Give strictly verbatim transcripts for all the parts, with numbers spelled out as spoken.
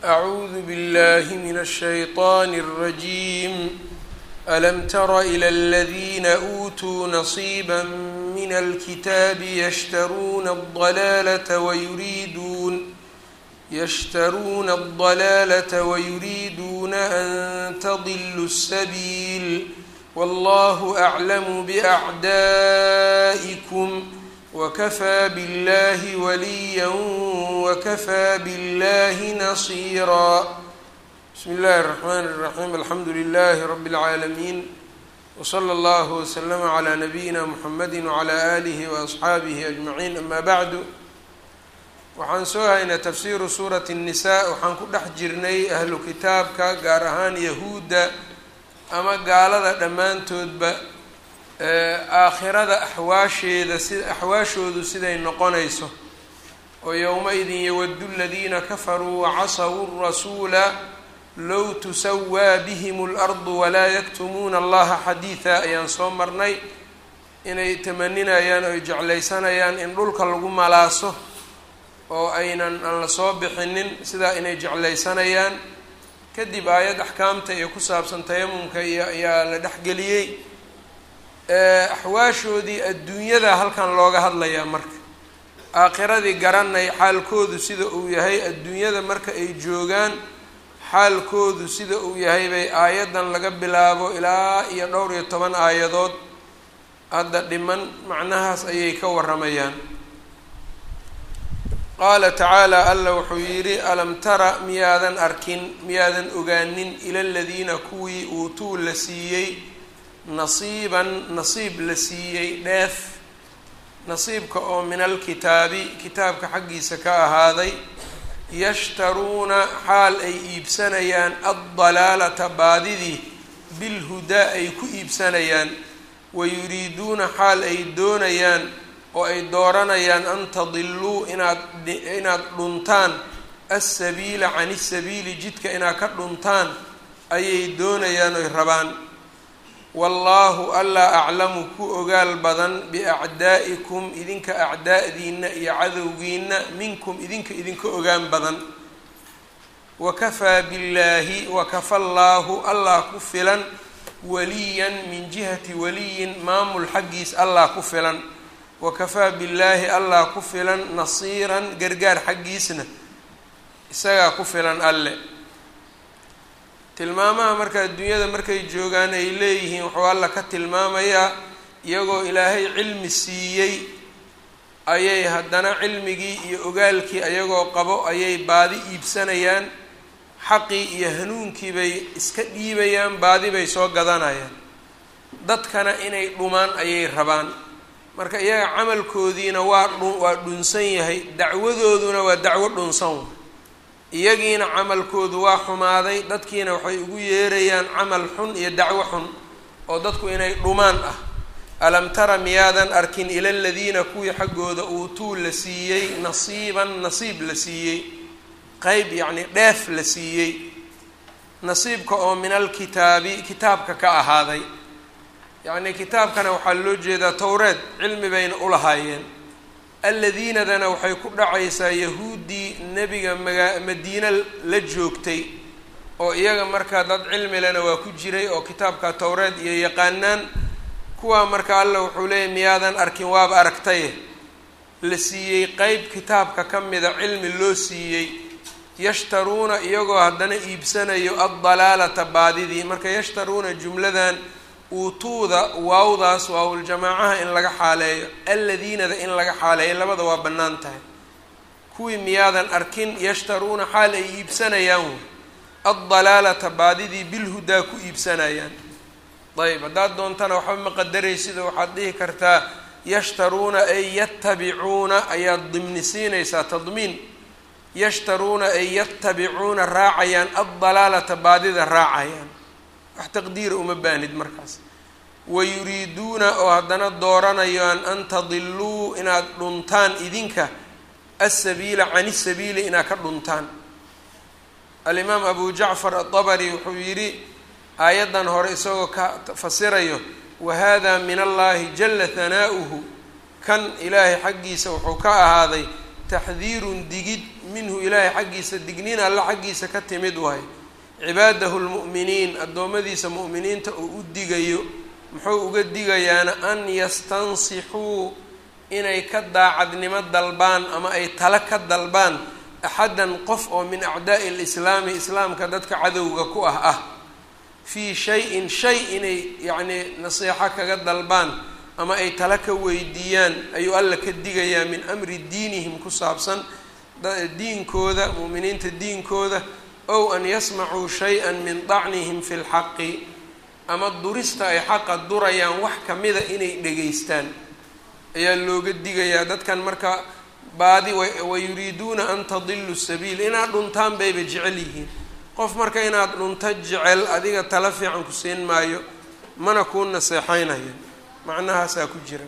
أعوذ بالله من الشيطان الرجيم. ألم تر إلى الذين أوتوا نصيبا من الكتاب يشترون الضلالة ويريدون يشترون الضلالة ويريدون أن تضلوا السبيل والله أعلم بأعدائكم وكفى بالله وليا وكفى بالله نصيرا. بسم الله الرحمن الرحيم. الحمد لله رب العالمين وصلى الله وسلم على نبينا محمد وعلى آله وأصحaabihi أجمعين. أما بعد, waxaan soo haynaa tafsiiru suurati النisaa. waxaan ku dhex jirnay ahlu kitaabka, gaar ahaan yahuudda ama gaalada dhammaantoodba aakhirada axwaasheeda si axwaashoodu siday noqonayso, oo yowma-idin yawaddu aladiina kafaruu wacasawu الrasuula low tusawaa bihim اlardu walaa yaktumuuna allaha xadiida ayaan soo marnay. inay tamaninayaan oo ay jeclaysanayaan in dhulka lagu malaaso oo aynan aan la soo bixinin, sidaa inay jeclaysanayaan. kadib aayad axkaamta iyo ku saabsan tayamumka iyo ayaa la dhexgeliyey. axwaashoodii adduunyada halkan looga hadlayaa marka. aakhiradii garanay xaalkoodu sida uu yahay, adduunyada marka ay joogaan xaalkoodu sida uu yahay bay aayaddan laga bilaabo ilaa iyo dhowr iyo toban aayadood hadda dhiman macnahaas ayay ka warramayaan. qaala tacaala, alla wuxuu yidhi, alam tara miyaadan arkin, miyaadan ogaanin, ila aladiina kuwii uutuu la siiyey nasiiban nasiib la siiyey dheef, nasiibka oo min alkitaabi kitaabka xaggiisa ka ahaaday, yashtaruuna xaal ay iibsanayaan addalaalata baadidii bilhudaa ay ku iibsanayaan, wayuriiduuna xaal ay doonayaan oo ay dooranayaan an tadiluu inaad inaad dhuntaan assabiila can isabiili jidka inaad ka dhuntaan ayay doonayaan oy rabaan. wallaahu allaa aclamu ku ogaal badan biacdaa'ikum idinka acdaa'diina iyo cadowgiina minkum idinka idinka ogaan badan. wakafaa billaahi wakafa llaahu allah ku filan waliyan min jihati waliyin maamul xaggiis allah ku filan. wakafaa billaahi allah ku filan nasiiran gargaar xaggiisna isagaa ku filan alle. tilmaamaha marka adduunyada markay joogaan ay leeyihiin wuxuu alla ka tilmaamayaa iyagoo ilaahay cilmi siiyey ayay haddana cilmigii iyo ogaalkii ayagoo qabo ayay baadi iibsanayaan, xaqii iyo hanuunkii bay iska dhiibayaan, baadi bay soo gadanayaan. dadkana inay dhumaan ayay rabaan. marka iyaga camalkoodiina waa dhun waa dhunsan yahay, dacwadooduna waa dacwo dhunsan. iyagiina camalkoodu waa xumaaday, dadkiina waxay ugu yeerayaan camal xun iyo dacwo xun oo dadku inay dhumaan ah. alam tara miyaadan arkin ila aladiina kuwii xaggooda uutuu la siiyey nasiiban nasiib la siiyey, qeyb yacni dheef la siiyey, nasiibka oo min alkitaabi kitaabka ka ahaaday. yacni kitaabkana waxaa loo jeedaa towreed, cilmi bayna ulahaayeen. alladiinadana waxay ku dhacaysaa yahuuddii nebiga maga madiina la joogtay, oo iyaga markaa dad cilmi lena waa ku jiray oo kitaabka towreed iyo yaqaanaan. kuwaa marka alla wuxuu leeyahy miyaadan arkin, waaba aragtaye, la siiyey qeyb kitaabka ka mida cilmi loo siiyey. yashtaruuna iyagoo haddana iibsanayo addalaalata baadidii. marka yashtaruuna jumladan uutuuda waawdaas waawuljamaacaha in laga xaaleeyo, alladiinada in laga xaaleeyo, labada waa bannaan tahay. kuwii miyaadan arkin yashtaruuna xaal ay iibsanayaan wey addalaalata baadidii bilhudaa ku iibsanayaan. ayb haddaad doontana waxba ma qadaraysido waxaad dhihi kartaa yashtaruuna ay yatabicuuna ayaad dimnisiinaysaa, tadmiin. yashtaruuna ay yatabicuuna raacayaan addalaalata baadida raacayaan, wax taqdiira uma baanid markaas. wayuriiduuna oo haddana dooranayaan an tadiluu inaad dhuntaan idinka assabiila can isabiili inaad ka dhuntaan. alimaam abu jacfar aلطabri wuxuu yidhi aayaddan hore isagoo ka fasirayo, wahada min allahi jala hanaa'uhu, kan ilaahay xaggiisa wuxuu ka ahaaday taxdiirun digid minhu ilaahay xaggiisa digniin alla xaggiisa ka timid waayo cibaadahu lmu'miniin addoommadiisa mu'miniinta uu u digayo muxuu uga digayaana an yastansixuu inay ka daacadnimo dalbaan ama ay tala ka dalbaan axadan qof oo min acdaa'i lislaami islaamka dadka cadowga ku ah ah fii shay-in shay inay yacnii nasiixo kaga dalbaan ama ay tala ka weydiiyaan ayuu alla ka digayaa min amri diinihim ku saabsan diinkooda mu'miniinta diinkooda ow an yasmacuu shay-an min dacnihim fi lxaqi ama durista ay xaqa durayaan wax kamida inay dhegaystaan ayaa looga digayaa dadkan marka baadi wayuriiduuna an tadilu sabiil inaad dhuntaan bayba jecel yihiin qof marka inaad dhunto jecel adiga tala fiican ku siin maayo mana kuu naseexaynayo macnahaasaa ku jira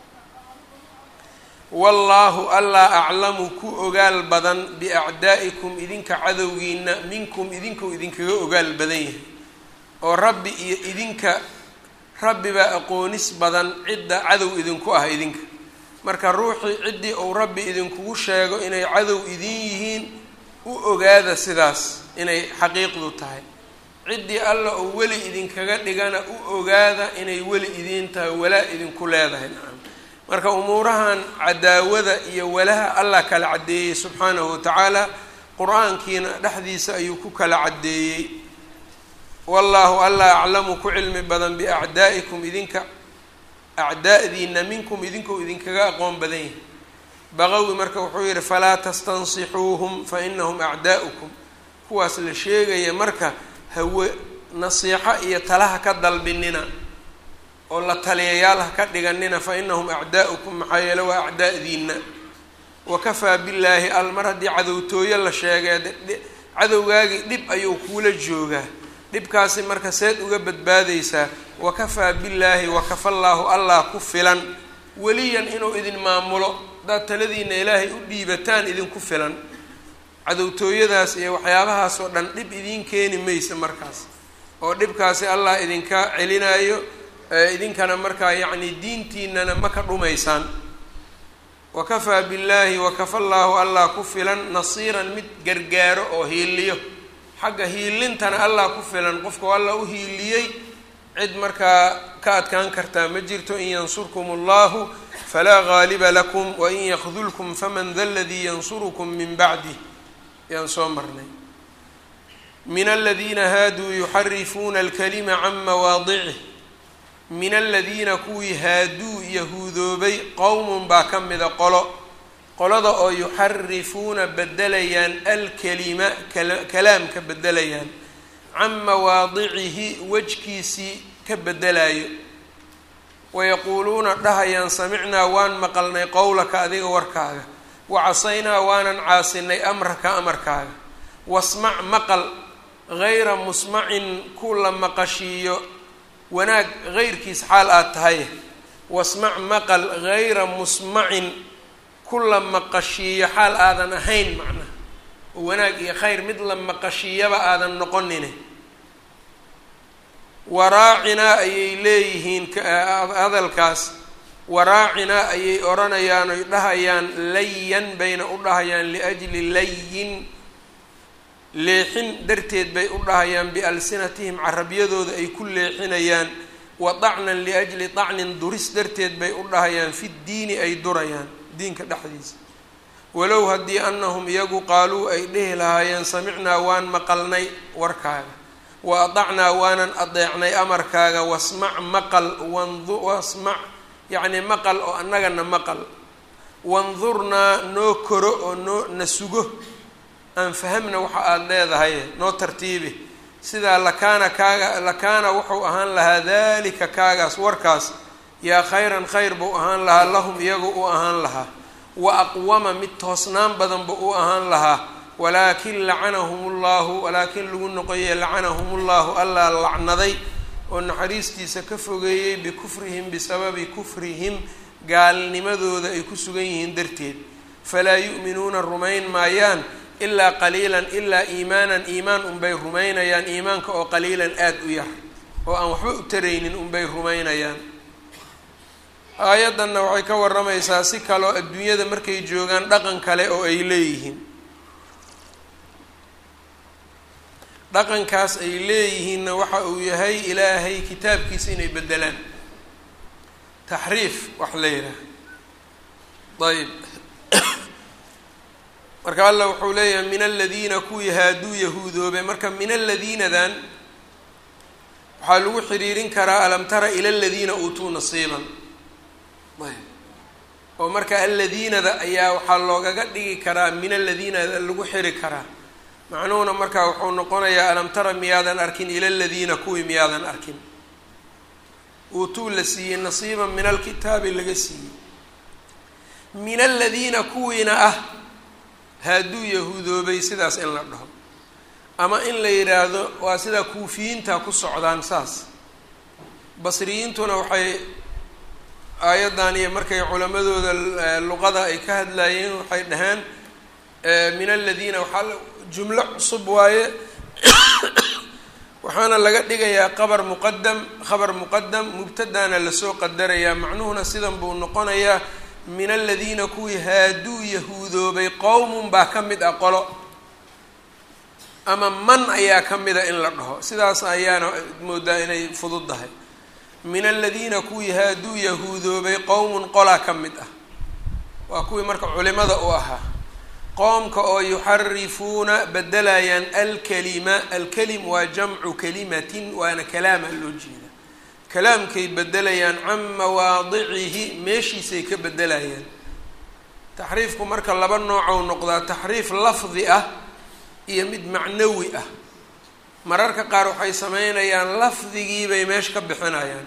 wallaahu allaa aclamu ku ogaal badan biacdaa'ikum idinka cadowgiina minkum idinkuu idinkaga ogaal badan yahay oo rabbi iyo idinka rabbi baa aqoonis badan cidda cadow idinku ah idinka marka ruuxii ciddii uu rabbi idinkugu sheego inay cadow idin yihiin u ogaada sidaas inay xaqiiqdu tahay ciddii alla uu weli idinkaga dhigana u ogaada inay weli idiin tahay walaa idinku leedahay nacam marka umuurahan cadaawada iyo walaha allah kala caddeeyey subxaanahu watacaala qur-aankiina dhexdiisa ayuu ku kala caddeeyey wallaahu alla aclamu ku cilmi badan biacdaa'ikum idinka acdaa'diina minkum idinkuu idinkaga aqoon badan yahay baqawi marka wuxuu yidhi falaa tastansixuuhum fa inahum acdaa'ukum kuwaas la sheegaya marka hawe nasiixo iyo talaha ka dalbinina oo la taliyayaal ha ka dhiganina fa inahum acdaa'ukum maxaa yeele waa acdaa'diina wakafaa billaahi al mar haddii cadowtooyo la sheegay cadowgaagii dhib ayuu kuula joogaa dhibkaasi marka seed uga badbaadaysaa wakafaa billaahi wakafa llaahu allah ku filan weliyan inuu idin maamulo hadaad taladiina ilaahay u dhiibataan idinku filan cadowtooyadaas iyo waxyaabahaas oo dhan dhib idiin keeni maysa markaas oo dhibkaasi allah idinka celinayo idinkana markaa yacni diintiinana ma ka dhumaysaan wakafaa billaahi wakafa llaahu allah ku filan nasiiran mid gargaaro oo hiiliyo xagga hiilintana allah ku filan qofka alla u hiiliyey cid markaa ka adkaan kartaa ma jirto in yansurkum allahu falaa gaaliba lakum wain yakdulkum faman da ladii yansurukum min bacdih yaan soo marnay min aladiina haaduu yuxarifuuna alkalima can mawaadicih min aladiina kuwii haaduu yahuudoobay qowmun baa ka mida qolo qolada oo yuxarifuuna bedelayaan alkalima kalaamka bedelayaan can mawaadicihi wejkiisii ka bedelayo wayaquuluuna dhahayaan samicnaa waan maqalnay qowlaka adiga warkaaga wacasaynaa waanan caasinay amraka amarkaaga wasmac maqal gayra musmacin ku la maqashiiyo wanaag gayrkiis xaal aad tahay wasmac maqal gayra musmacin ku la maqashiiyo xaal aadan ahayn macnaha oo wanaag iyo khayr mid la maqashiiyaba aadan noqonine waraacinaa ayay leeyihiin hadalkaas waraacinaa ayay odhanayaan oy dhahayaan layan bayna u dhahayaan liajli layin leexin darteed bay u dhahayaan bialsinatihim carabyadooda ay ku leexinayaan wa dacnan liajli dacnin duris darteed bay u dhahayaan fi ddiini ay durayaan diinka dhexdiisa walow haddii anahum iyagu qaaluu ay dhehi lahaayeen samicnaa waan maqalnay warkaaga wa adacnaa waanan adeecnay amarkaaga wasmac maqal wandu wasmac yacni maqal oo annagana maqal wandurnaa noo koro oo noo na sugo aan fahamna waxa aada leedahay noo tartiibi sidaa lakaana kaaga lakaana wuxuu ahaan lahaa daalika kaagaas warkaas yaa khayran khayr buu ahaan lahaa lahum iyagu u ahaan lahaa wa aqwama mid toosnaan badan buu u ahaan lahaa walaakin lacanahum llahu walaakin lagu noqoyey lacanahum llahu allaa lacnaday oo naxariistiisa ka fogeeyey bikufrihim bisababi kufrihim gaalnimadooda ay ku sugan yihiin darteed falaa yu'minuuna rumayn maayaan ilaa qaliilan ilaa iimaanan iimaan unbay rumaynayaan iimaanka oo qaliilan aada u yar oo aan waxba u taraynin unbay rumaynayaan aayaddanna waxay ka warramaysaa si kaloo adduunyada markay joogaan dhaqan kale oo ay leeyihiin. dhaqankaas ay leeyihiinna waxa uu yahay ilaahay kitaabkiisa inay beddelaan, taxriif wax la yidhaah. ayb marka alla wuxuu leeyahay min aladiina kuwii haaduu yahuudoobe. marka min aladiinadan waxaa lagu xiriirin karaa alam tara ila aladiina uutuu nasiiban. ayb oo marka aladiinada ayaa waxaa loogaga dhigi karaa min aladiinada lagu xiri karaa. macnuhuna markaa wuxuu noqonayaa alam tara miyaadan arkin ila aladiina kuwii miyaadan arkin uutuu la siiyey nasiiban min alkitaabi laga siiyey. min aladiina kuwiina ah haaduu yahuudoobay, sidaas in la dhaho ama in la yidhaahdo waa sida kuufiyiinta ku socdaan saas. basriyiintuna waxay aayaddan iyo markay culamadooda luqada ay ka hadlaayeen waxay dhaheen min aladiina waxaa jumlo cusub waaye waxaana laga dhigayaa qabar muqadam khabar muqadam mubtadaana lasoo qadarayaa. macnuhuna sidan buu noqonayaa min aladiina kuwii haaduu yahuudoobay qowmun baa ka mid ah qolo, ama man ayaa ka mida in la dhaho. sidaas ayaana moodaa inay fududdahay. min aladiina kuwii haaduu yahuudoobay qowmun qolaa ka mid ah, waa kuwii marka culimada u ahaa. qoomka oo yuxarifuuna bedelayaan alkalima, alkalim waa jamcu kalimatin, waana kalaama loo jeeda. kalaamkay bedelayaan can mawaadicihi, meeshiisay ka bedelayaan. taxriifku marka laba noocou noqdaa, taxriif lafdi ah iyo mid macnawi ah. mararka qaar waxay sameynayaan lafdigiibay meesha ka bixinayaan,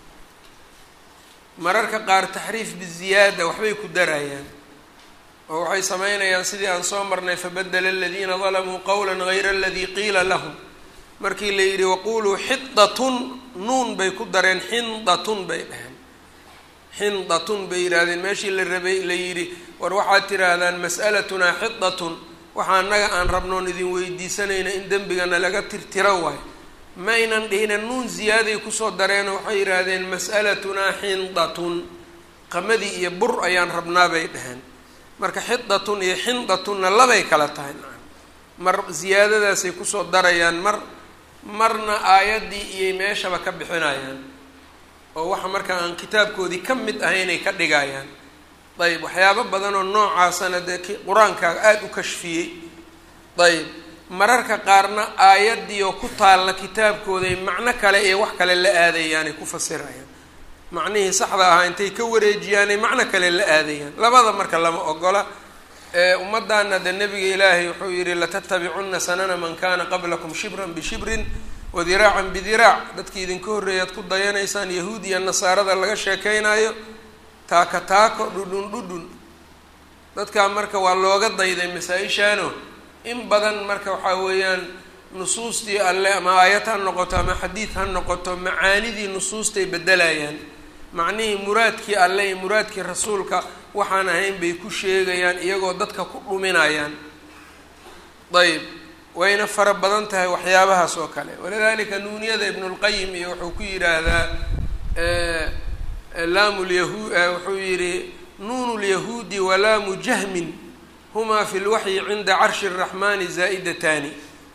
mararka qaar taxriif biziyaada waxbay ku darayaan oo waxay sameynayaan sidii aan soo marnay fabadela aladiina dalamuu qowla gayra aladii qiila lahum. markii la yidhi waquluu xidatun, nuun bay ku dareen xindatun bay dhaheen, xindatun bay yidhaahdeen meeshii la rabay la yidhi war waxaad tiraahdaan mas'alatunaa xidatun, waxaa annaga aan rabnoon idin weydiisanayna in dembigana laga tirtiro waayo. maynan dhihina nuun ziyaaday kusoo dareenoo waxay yidhaahdeen mas'alatunaa xindatun, qamadii iyo bur ayaan rabnaa bay dhaheen. marka xidatun iyo xindatunna labay kala tahay. mar ziyaadadaasay kusoo darayaan, mar marna aayaddii iyay meeshaba ka bixinayaan oo waxa markaa aan kitaabkoodii ka mid ahaynay ka dhigayaan. ayb waxyaabo badan oo noocaasana dee qur-aankaaga aada u kashfiyey. ayb mararka qaarna aayaddii oo ku taalla kitaabkooday macno kale iyo wax kale la aadayaanay ku fasirayaan. macnihii saxda ahaa intay ka wareejiyaanay macno kale la aadayaan. labada marka lama ogola. ummaddaana de nabiga ilaahay wuxuu yihi latattabicunna sanana man kana qablakum shibran bishibrin wadiraacan bidiraac. dadkii idinka horreeyaad ku dayanaysaan yahuud iyo nasaarada laga sheekeynayo, taaka taako dhudhun dhudhun. dadkaa marka waa looga dayday masaa-ishaano in badan marka waxaa weeyaan nusuustii alle ama aayad ha noqoto ama xadiid ha noqoto macaanidii nusuustay bedelayaan. macnihii muraadkii alle iyo muraadkii rasuulka waxaan ahayn bay ku sheegayaan iyagoo dadka ku dhuminayaan. ayb wayna fara badan tahay waxyaabahaas oo kale. walidalika nuuniyada ibnulqayim iyo wuxuu ku yidhaahdaa laamu lyahu wuxuu yihi nuunu lyahuudi walaamu jahmin humaa fi lwaxyi cinda carshi الraxmani zaa'idatani.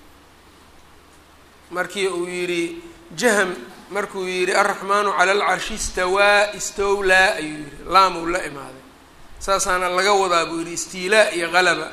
markii uu yihi jahm markuu yihi alraxmaanu cala alcarshi istawaa istowlaa ayuu yihi laam uu la imaaday. saasaana laga wadaa buu yihi istiilaa iyo qalaba.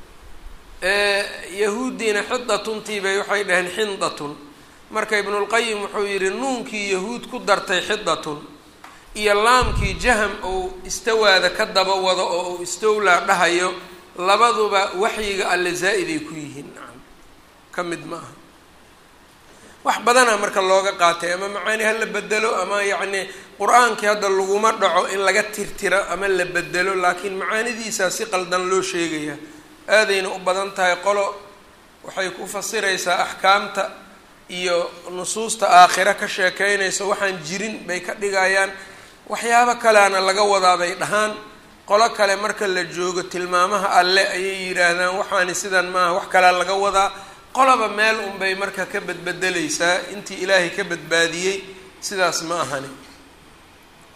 yahuuddiina xidatuntii bay waxay dhaheen xindatun. marka ibnulqayim wuxuu yihi nuunkii yahuud ku dartay xidatun iyo laamkii jahm uu istawaada ka daba wado oo uu istowlaa dhahayo, labaduba waxyiga alle zaa-iday ku yihiin. nacam ka mid ma aha. wax badana marka looga qaatay, ama macaani ha la bedelo ama yacni qur-aankii hadda laguma dhaco in laga tirtiro ama la bedelo, laakiin macaanidiisaa si qaldan loo sheegaya. aadayna u badan tahay. qolo waxay ku fasiraysaa axkaamta iyo nusuusta aakhira ka sheekeynaysa waxaan jirin bay ka dhigayaan, waxyaabo kaleana laga wadaa bay dhahaan. qolo kale marka la joogo tilmaamaha alle ayay yidhaahdaan waxaani sidan maaha, wax kalea laga wadaa. qolaba meel unbay marka ka badbedelaysaa intii ilaahay ka badbaadiyey, sidaas ma ahani.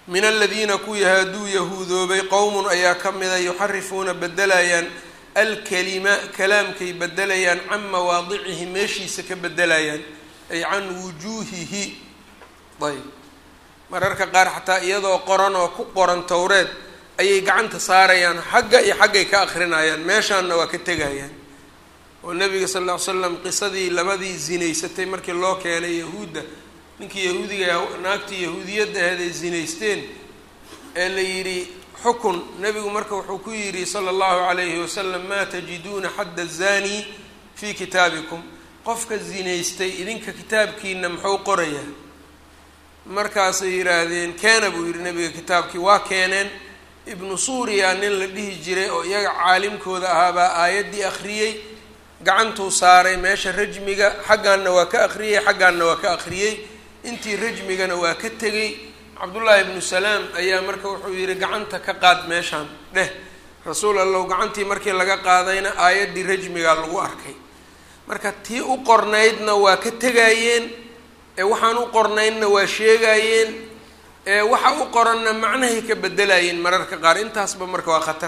min aladiina kuwii haaduu yahuudoobay qowmun ayaa ka mida yuxarifuuna bedelayaan alkalima kalaamkay bedelayaan can mawaadicihi meeshiisa ka bedelayaan ay can wujuuhihi. ayb mararka qaar xataa iyadoo qoran oo ku qoran towreed ayay gacanta saarayaan xagga iyo xaggay ka akrinayaan, meeshaanna waa ka tegayaan. oo nabiga sal lla ly slam qisadii labadii zinaysatay markii loo keenay yahuudda, ninkii yahuudiga naagtii yahuudiyadda ahayd ay zinaysteen ee la yidhi xukun, nebigu marka wuxuu ku yidhi sala allahu calayhi wasalam maa tajiduuna xadda zani fii kitaabikum, qofka zinaystay idinka kitaabkiina muxuu qorayaa? markaasay yidhaahdeen keena buu yidhi nebiga kitaabkii, waa keeneen. ibnu suuriya nin la dhihi jiray oo iyaga caalimkooda ahaabaa aayaddii akhriyey, gacantuu saaray meesha rajmiga, xaggaanna waa ka akhriyey xaggaanna waa ka akhriyey, intii rajmigana waa ka tegey. cabdullaahi ibnu salaam ayaa marka wuxuu yidhi gacanta ka qaad meeshaan dheh rasuul allow, gacantii markii laga qaadayna aayaddii rajmigaa lagu arkay. marka tii u qornaydna waa ka tegayeen, ee waxaan u qornaydna waa sheegayeen, ee waxa u qoranna macnahay ka bedelayeen mararka qaar. intaasba marka waa khatar.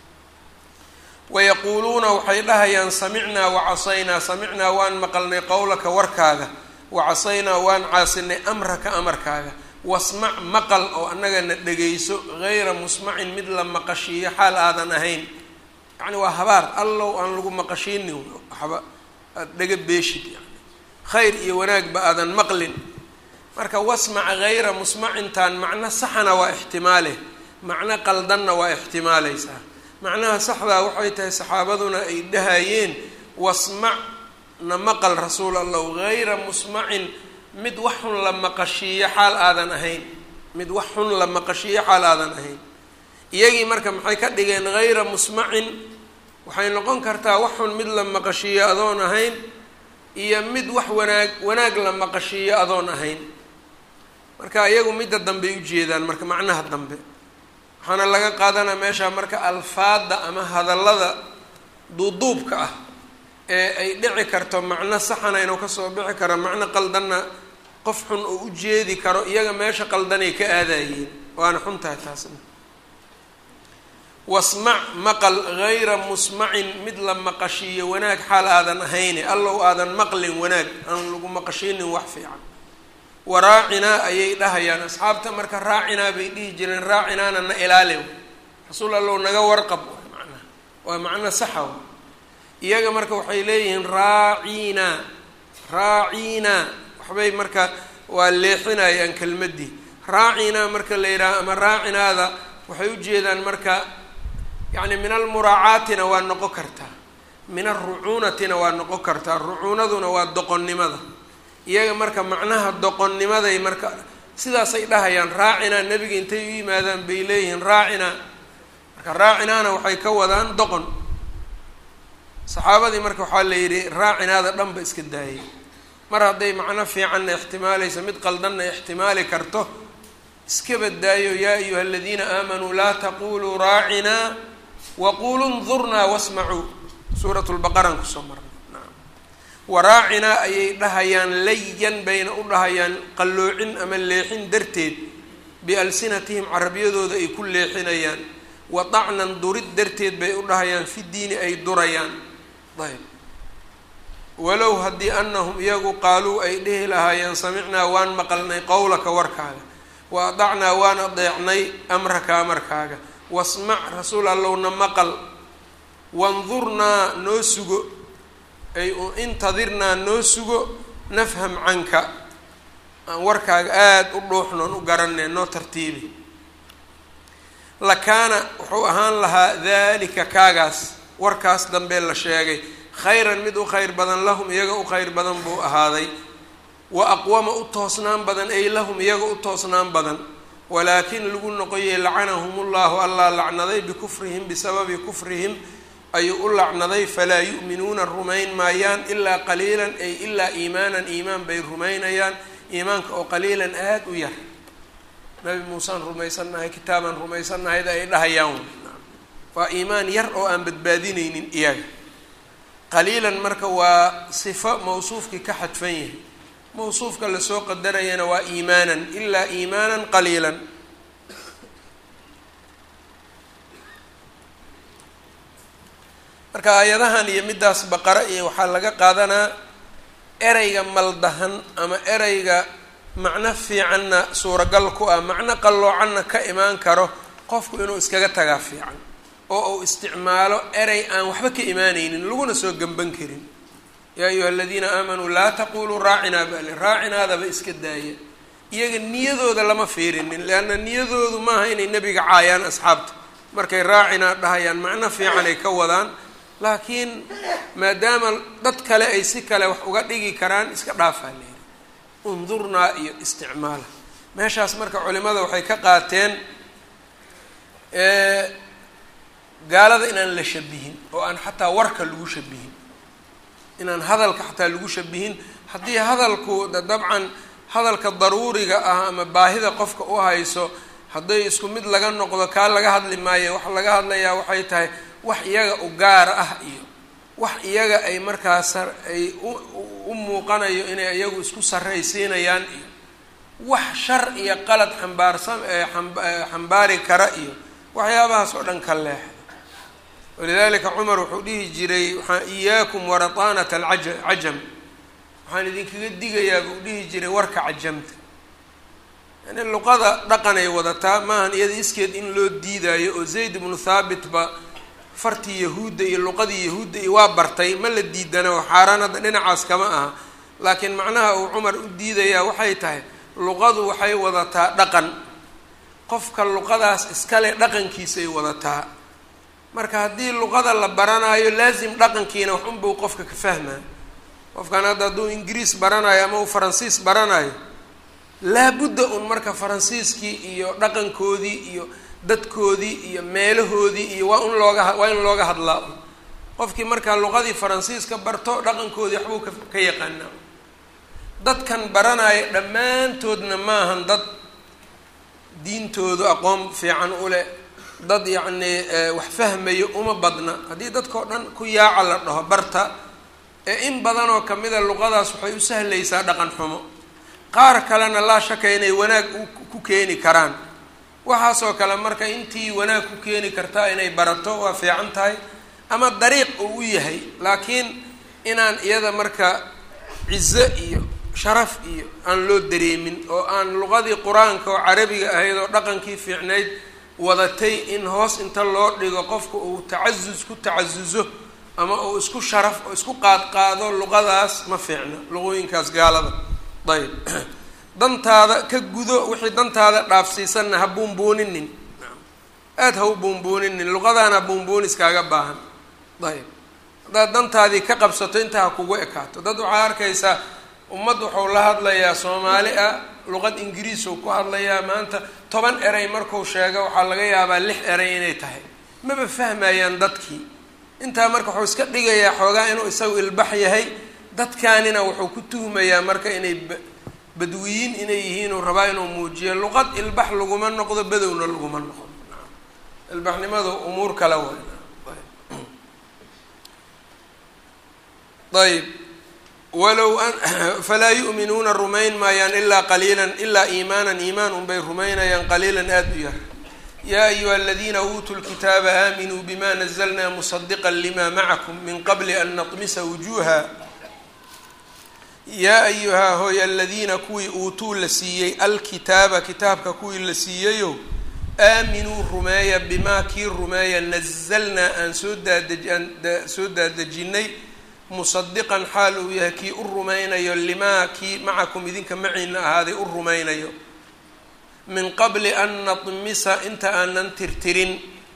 wayaquuluuna waxay dhahayaan samicnaa wacasaynaa, samicnaa waan maqalnay qowlaka warkaaga, wacasaynaa waan caasinay amraka amarkaaga, wasmac maqal oo annagana dhegayso, hayra musmacin mid la maqashiiyo xaal aadan ahayn. yacni waa habaar allow aan lagu maqashiinin, waxba aada dhega beeshid, yani khayr iyo wanaagba aadan maqlin. marka wasmac hayra musmacintaan macno saxana waa ixtimaale, macno qaldanna waa ixtimaaleysaa. macnaha saxdaa waxay tahay saxaabaduna ay dhahayeen wasmac na maqal rasuul allow, hayra musmacin mid wax xun la maqashiiyo xaal aadan ahayn, mid wax xun la maqashiiyo xaal aadan ahayn. iyagii marka maxay ka dhigeen hayra musmacin, waxay noqon kartaa wax xun mid la maqashiiyo adoon ahayn, iyo mid wax wanaag wanaag la maqashiiyo adoon ahayn. marka iyagu midda dambey ujeedaan, marka macnaha dambe waxaana laga qaadanaa meesha marka alfaada ama hadallada duuduubka ah ee ay dhici karto macno saxana inuu kasoo bixi karo, macno qaldanna qof xun oo u jeedi karo, iyaga meesha qaldanay ka aadayeen, waana xun tahay taasna. wasmac maqal hayra musmacin mid la maqashiiyo wanaag xaal aadan ahayne, allow aadan maqlin wanaag, aan lagu maqashiinin wax fiican. waraacinaa ayay dhahayaan asxaabta, marka raacinaa bay dhihi jireen, raacinaana na ilaaliw, rasuul allow naga warqab, macnaha waa macno saxa. iyaga marka waxay leeyihiin raacinaa raacinaa, waxbay marka waa leexinayaan kelmaddii. raacinaa marka la yidhaha ama raacinaada waxay ujeedaan marka yacni min almuraacaatina waa noqon kartaa, min alrucuunatina waa noqon kartaa. rucuunaduna waa doqonnimada. iyaga marka macnaha doqonnimaday marka sidaasay dhahayaan, raacinaa nebiga intay u yimaadaan bay leeyihiin raacinaa. marka raacinaana waxay ka wadaan doqon. saxaabadii marka waxaa la yidhi raacinaada dhanba iska daayay, mar hadday macno fiicanna ixtimaalaysa mid qaldanna ixtimaali karto, iska badaayo. yaa ayuha aladiina aamanuu laa taquluu raacinaa waquluu ndurnaa wasmacuu, suurat lbaqaraan kusoo marnay. waraacinaa ayay dhahayaan layan bayna u dhahayaan qalloocin ama leexin darteed, bialsinatihim carabiyadooda ay ku leexinayaan, wa dacnan durid darteed bay u dhahayaan fi diini ay durayaan. ayb walow haddii anahum iyagu qaaluu ay dhihi lahaayeen samicnaa waan maqalnay qowlaka warkaaga, wa adacnaa waan adeecnay amraka amarkaaga, wasmac rasuul allowna maqal, wandurnaa noo sugo, ay intadirnaa noo sugo, nafham canka aan warkaaga aada u dhuuxnoon u garanay, noo tartiibi. lakaana wuxuu ahaan lahaa daalika kaagaas, warkaas dambee la sheegay, khayran mid u khayr badan lahum iyaga u khayr badan buu ahaaday, wa aqwama u toosnaan badan ay lahum iyaga u toosnaan badan. walaakin lagu noqoyey lacanahum ullahu allaa lacnaday bikufrihim, bisababi kufrihim ayuu u lacnaday, falaa yu'minuuna rumayn maayaan ilaa qaliilan ay ilaa iimaanan iimaan bay rumaynayaan, iimaanka oo qaliilan aada u yar. nabi muusaan rumaysannahay, kitaabaan rumaysannahayd ay dhahayaan, waa iimaan yar oo aan badbaadinaynin iyaga. qaliilan marka waa sifo mawsuufkii ka xadfan yahay, mawsuufka lasoo qadarayana waa iimaanan, ilaa iimaanan qaliilan. marka aayadahan iyo midaas baqara iyo waxaa laga qaadanaa ereyga maldahan ama ereyga macno fiicanna suuragal ku ah macno qalloocanna ka imaan karo qofku inuu iskaga tagaa fiican oo uu isticmaalo erey aan waxba ka imaanaynin laguna soo gamban karin yaa ayuha aladiina aamanuu laa taquluu raacinaa bale raacinaadaba iska daaya iyaga niyadooda lama fiirinin leanna niyadoodu maaha inay nebiga caayaan asxaabta markay raacinaa dhahayaan macno fiican ay ka wadaan laakiin maadaama dad kale ay si kale wax uga dhigi karaan iska dhaafaa leeyihi undurnaa iyo isticmaala meeshaas marka culimada waxay ka qaateen gaalada inaan la shabihin oo aan xataa warka lagu shabihin inaan hadalka xataa lagu shabihin haddii hadalku dabcan hadalka daruuriga ah ama baahida qofka u hayso hadday isku mid laga noqdo kaa laga hadli maayo waxa laga hadlayaa waxay tahay wax iyaga u gaar ah iyo wax iyaga ay markaas ay u muuqanayo inay iyagu isku sarraysiinayaan iyo wax shar iyo qalad xambaarsan xambaari kara iyo waxyaabahaas oo dhan ka leexda walidaalika cumar wuxuu dhihi jiray waxaa iyaakum warataanata alcajam waxaan idinkaga digayaa buu dhihi jiray warka cajamta yani luqada dhaqan ay wadataa maahan iyada iskeed in loo diidaayo oo zayd ibnu thaabit ba fartii yahuudda iyo luqadii yahuudda iyo waa bartay ma la diidana oo xaaraan hadda dhinacaas kama aha laakiin macnaha uu cumar u diidayaa waxay tahay luqadu waxay wadataa dhaqan qofka luqadaas iskale dhaqankiisay wadataa marka haddii luqada la baranaayo laazim dhaqankiina wax unbuu qofka ka fahmaa qofkan hadda hadduu ingiriis baranayo ama uu faransiis baranayo laabudda un marka faransiiskii iyo dhaqankoodii iyo dadkoodii iyo meelahoodii iyo waa un looga waa in looga hadlaa un qofkii markaa luqadii faransiiska barto dhaqankoodii waxbuu ka ka yaqaanaa dadkan baranaya dhammaantoodna maahan dad diintoodu aqoon fiican u leh dad yacnii wax fahmayo uma badna haddii dadkao dhan ku yaaca la dhaho barta ee in badan oo kamida luqadaas waxay u sahlaysaa dhaqan xumo qaar kalena laa shaka inay wanaag ku keeni karaan waxaasoo kale marka intii wanaag ku keeni kartaa inay barato waa fiican tahay ama dariiq uu u yahay laakiin inaan iyada marka cizo iyo sharaf iyo aan loo dareemin oo aan luqadii qur-aanka oo carabiga ahayd oo dhaqankii fiicnayd wadatay in hoos inta loo dhigo qofka uu tacasus ku tacasuso ama uu isku sharaf oo isku qaadqaado luqadaas ma fiicna luqooyinkaas gaalada ayb dantaada ka gudo wixii dantaada dhaafsiisanna ha buunbuuninin aada ha u buunbuuninin luqadaana ha buunbuunis kaaga baahan ayb haddaad dantaadii ka qabsato intaa ha kugu ekaato dad waxaa arkaysaa ummad wuxuu la hadlayaa soomaali ah luqad ingiriis uu ku hadlayaa maanta toban erey markuu sheego waxaa laga yaabaa lix erey inay tahay maba fahmayaan dadkii intaa marka wuxuu iska dhigayaa xoogaa inuu isagu ilbax yahay dadkaanina wuxuu ku tuhmayaa marka inay badwiyiin inay yihiin uu rabaa inuu muujiyo luqad ilbax laguma noqdo badowna laguma noqdo ilbaxnimadu umuur kale way ayb walow an falaa yu'minuuna rumayn maayaan ilaa qaliilan ilaa iimaanan iimaan unbay rumaynayaan qaliilan aada u yar yaa ayuha aladiina uutuu lkitaaba aaminuu bima nazalnaa musadiqan lima macakum min qabli an natmisa wujuuha yaa ayuhaa hooy aladiina kuwii uutuu la siiyey alkitaaba kitaabka kuwii la siiyeyo aaminuu rumeeya bimaa kii rumeeya nazalnaa aan soo daadej aan soo daadejinay musadiqan xaal uu yahay kii u rumaynayo limaa kii macakum idinka maciina ahaaday u rumaynayo min qabli an natmisa inta aanan tirtirin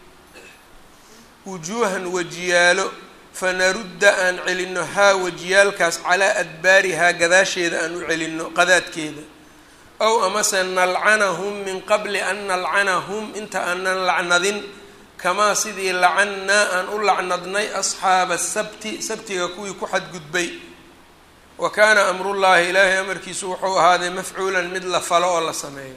wujuuhan wajiyaalo fanarudda aan celinno haa wajiyaalkaas calaa adbaarihaa gadaasheeda aan u celinno qadaadkeeda ow amase nalcanahum min qabli an nalcanahum inta aanan lacnadin kamaa sidii lacannaa aan u lacnadnay asxaaba sabti sabtiga kuwii ku xadgudbay wa kaana amrullaahi ilaahay amarkiisu wuxuu ahaaday mafcuulan mid la falo oo la sameeyo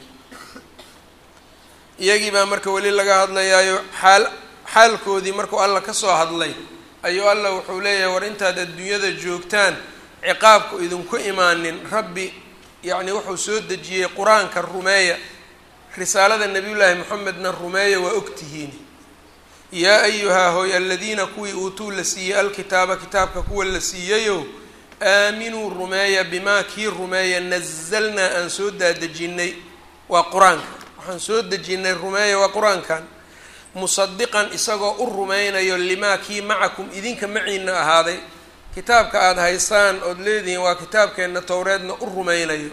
iyagii baa marka weli laga hadlayaayo xaal xaalkoodii markuu alla ka soo hadlay ayuu alla wuxuu leeyahay war intaad adduunyada joogtaan ciqaabku idinku imaanin rabbi yacni wuxuu soo dejiyey qur-aanka rumeeya risaalada nebiyullaahi moxamedna rumeeya waa ogtihiin yaa ayuhaa hooy aladiina kuwii uutuu la siiyey alkitaaba kitaabka kuwa la siiyayo aaminuu rumeeya bimaa kii rumeeya nazalnaa aan soo daadejinay waa qur-aanka waxaan soo dejinnay rumeeya waa qur-aankan musadiqan isagoo u rumaynayo limaa kii macakum idinka maciina ahaaday kitaabka aada haysaan ood leedihiin waa kitaabkeenna towreedna u rumaynayo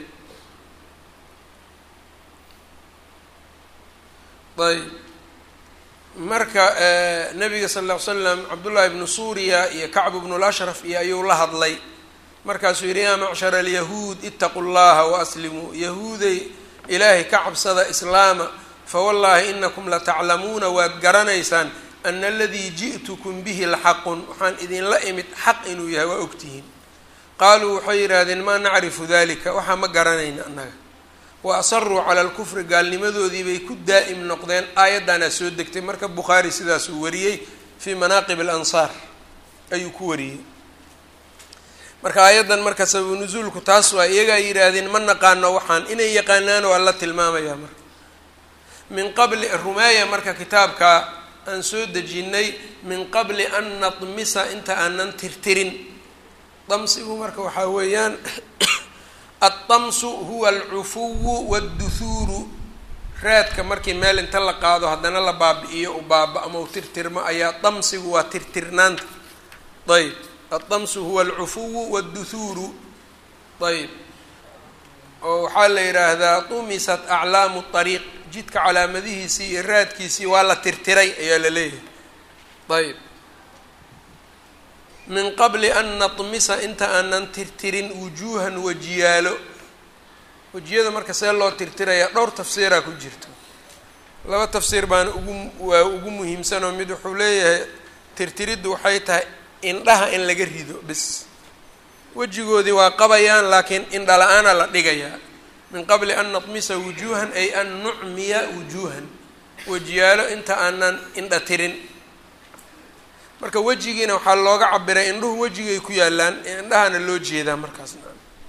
ayb marka nabiga sal lla ly slam cabdullaahi ibnu suuriya iyo kacbu bnu lashraf iyo ayuu la hadlay markaasuu yidhi yaa macshara alyahuud itaqu llaha waaslimuu yahuuday ilaahay ka cabsada islaama fawallaahi inakum lataclamuuna waad garanaysaan ana aladii ji'tukum bihi laxaqun waxaan idinla imid xaq inuu yahay waa ogtihiin qaaluu waxay yidhaahdeen maa nacrifu dalika waxaa ma garanayna annaga wa asaruu cala alkufri gaalnimadoodii bay ku daa'im noqdeen aayaddaanaa soo degtay marka bukhaari sidaasuu wariyey fii manaaqib alansaar ayuu ku wariyey marka aayaddan marka sababu nusuulku taas waa iyagaa yidhaahdeen ma naqaano waxaan inay yaqaanaan waa la tilmaamayaa marka min qabli rumeeya marka kitaabka aan soo dejinnay min qabli an natmisa inta aanan tirtirin damsigu marka waxaa weeyaan aلطamsu huwa alcufuwu wاdduhuuru raadka markii meel inta la qaado haddana la baabi-iyo u baaba ama u tirtirmo ayaa damsigu waa tirtirnaanta ayb aلطamsu huwa alcufuwu wاdduhuuru ayb oo waxaa la yidhaahdaa tumisat aclaamu طariiq jidka calaamadihiisii iyo raadkiisii waa la tirtiray ayaa la leeyahay ayb min qabli an natmisa inta aanan tirtirin wujuuhan wajiyaalo wejiyada marka see loo tirtirayaa dhowr tafsiiraa ku jirto laba tafsiir baana ugu waa ugu muhiimsanoo mid wuxuu leeyahay tirtiriddu waxay tahay indhaha in laga rido bis wejigoodii waa qabayaan laakiin indha la-aana la dhigayaa min qabli an natmisa wujuuhan ay an nucmiya wujuuhan wejiyaalo inta aanan indha tirin marka wejigiina waxaa looga cabiray indhuhu wejigay ku yaalaan indhahana loo jeedaa markaasna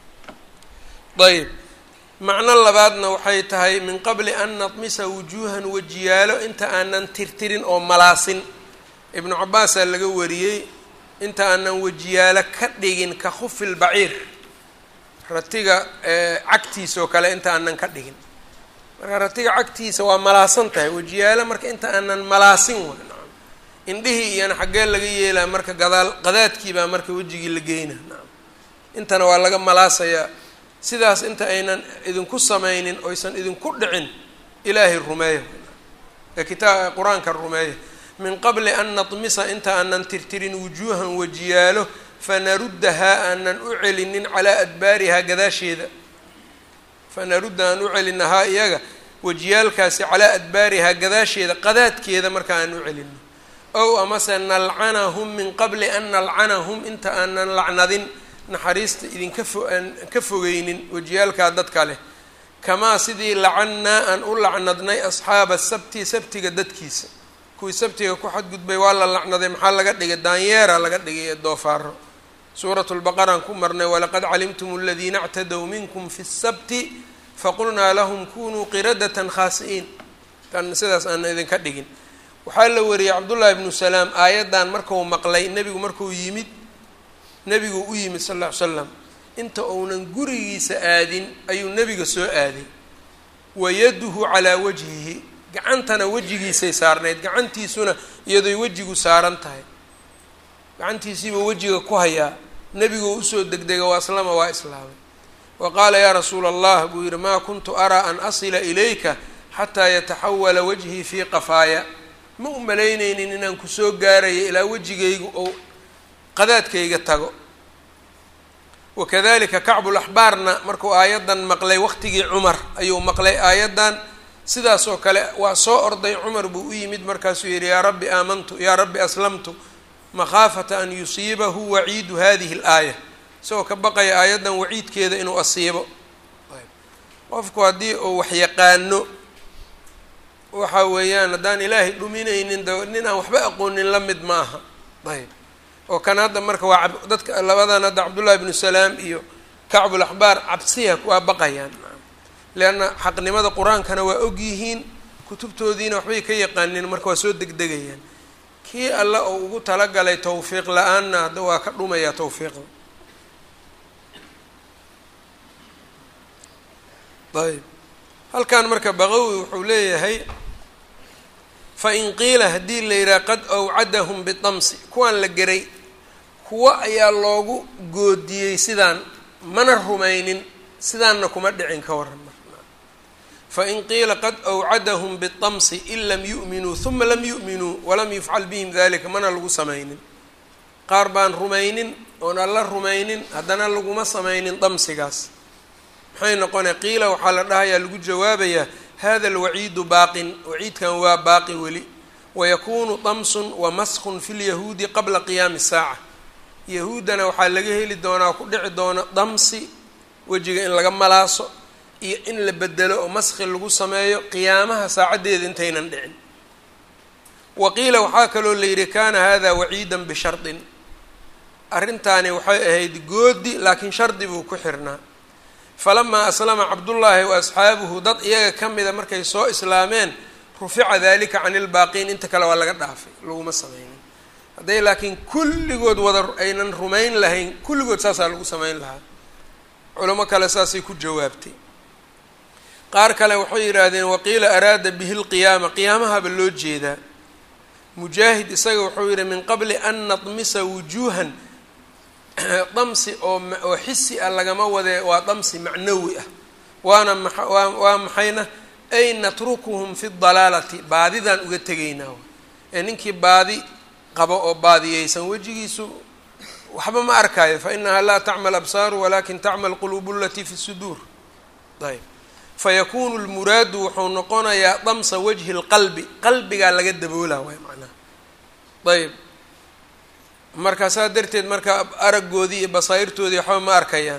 ayb macno labaadna waxay tahay min qabli an natmisa wujuuhan wejiyaalo inta aanan tirtirin oo malaasin ibnu cabaasaa laga wariyey inta aanan wejiyaalo ka dhigin ka khufi lbaciir ratiga cagtiisa oo kale inta aanan ka dhigin marka ratiga cagtiisa waa malaasan tahay wejiyaalo marka inta aanan malaasin wa indhihii iyana xaggee laga yeelaa marka gadaal qadaadkiibaa marka wejigii la geyna nacam intana waa laga malaasayaa sidaas inta aynan idinku samaynin oysan idinku dhicin ilaahay rumeeya ee kitaab qur-aanka rumeeya min qabli an natmisa inta aanan tirtirin wujuuhan wejiyaalo fanaruddahaa aanan u celinin calaa adbaarihaa gadaasheeda fanarudda aan u celinahaa iyaga wejiyaalkaasi calaa adbaarihaa gadaasheeda qadaadkeeda marka aan u celino ow amase nalcanahum min qabli an nalcanahum inta aanan lacnadin naxariista idinka fo aan ka fogeynin wejiyaalkaa dadka leh kamaa sidii lacannaa aan u lacnadnay asxaaba sabti sabtiga dadkiisa kuwii sabtiga ku xadgudbay waa la lacnaday maxaa laga dhigay daanyeera laga dhigay ee doofaaro suuratu lbaqaraan ku marnay walaqad calimtum aladiina اctadow minkum fi الsabti faqulnaa lahum kunuu qiradatan khaasi'iin kan sidaas aan idinka dhigin waxaa la wariyey cabdullaahi ibnu salaam aayaddan markuu maqlay nebigu markuu yimid nebigu u yimid sal lla ly slam inta uunan gurigiisa aadin ayuu nebiga soo aaday wayaduhu calaa wajhihi gacantana wejigiisay saarnayd gacantiisuna iyadoy wejigu saaran tahay gacantiisiibuu wejiga ku hayaa nebiguu usoo degdega waa aslama waa islaamay wa qaala yaa rasuula allah buu yidhi maa kuntu araa an asila ilayka xataa yataxawala wajhii fii qafaaya ma u malaynaynin inaan kusoo gaarayo ilaa wejigaygu ou qadaadkayga tago wakadalika kacbulaxbaarna markuu aayaddan maqlay waqtigii cumar ayuu maqlay aayaddan sidaas oo kale waa soo orday cumar buu u yimid markaasuu yidhi yaa rabbi aamantu yaa rabbi aslamtu makhaafata an yusiibahu waciidu hadihi alaaya isagoo ka baqaya aayaddan waciidkeeda inuu asiibo qofku haddii uu waxyaqaano waxa weeyaan haddaan ilaahay dhuminaynin da nin aan waxba aqoonin la mid ma aha ayb oo kan hadda marka waa dadka labadan hadda cabdullahi ibnu salaam iyo kacbulaxbaar cabsiya waa baqayaan leanna xaqnimada qur-aankana waa og yihiin kutubtoodiina waxbay ka yaqaaneen marka waa soo degdegayaan kii alla oo ugu talagalay tawfiiq la-aanna hadda waa ka dhumayaa tawfiiqda. ayb halkan marka Baqawi wuxuu leeyahay fain qiila haddii la yidhaha qad awcadahum bitamsi, kuwaan la geray kuwa ayaa loogu goodiyey sidaan mana rumaynin sidaanna kuma dhicin ka waran. fain qiila qad awcadahum bitamsi in lam yu'minuu huma lam yu'minuu walam yufcal bihim dalika, mana lagu samaynin. qaar baan rumaynin oon alla rumaynin haddana laguma samaynin damsigaas, maxay noqonay? qiila waxaa la dhahayaa lagu jawaabayaa hada alwaciidu baaqin, waciidkan waa baaqi weli, wayakuunu damsun wamaskun fi lyahuudi qabla qiyaami saaca. yahuuddana waxaa laga heli doonaa ku dhici doona damsi, wejiga in laga malaaso iyo in la bedelo oo maski lagu sameeyo qiyaamaha saacaddeeda intaynan dhicin. waqiila waxaa kaloo la yidhi kaana hada waciidan bishardin, arrintaani waxay ahayd goodi laakiin shardi buu ku xirnaa. falamaa aslama cabdullaahi wa asxaabuhu, dad iyaga ka mida markay soo islaameen, rufica dalika can ilbaaqiin, inta kale waa laga dhaafay, laguma sameynin. hadday laakiin kulligood wada aynan rumayn lahayn, kulligood saasaa lagu samayn lahaa. culamo kale saasay ku jawaabtay. qaar kale waxay yidhaahdeen waqiila araada bihi lqiyaama, qiyaamahaba loo jeedaa. mujaahid isaga wuxuu yidhi min qabli an nadmisa wujuuhan, damsi oo oo xisi ah lagama wadee, waa damsi macnawi ah. waana maa waa waa maxayna ay natrukuhum fi dalaalati, baadidaan uga tegaynaa. ee ninkii baadi qabo oo baadiyeysan wejigiisu waxba ma arkaayo, fa inahaa laa tacmal absaaru walakin tacmal quluubu alatii fi suduur. ayb fayakuunu lmuraadu wuxuu noqonayaa damsa wajhi lqalbi, qalbigaa laga daboolaa waay macnaha. ayb marka saa darteed marka araggoodii iyo basaa'irtoodii waxba ma arkayaan.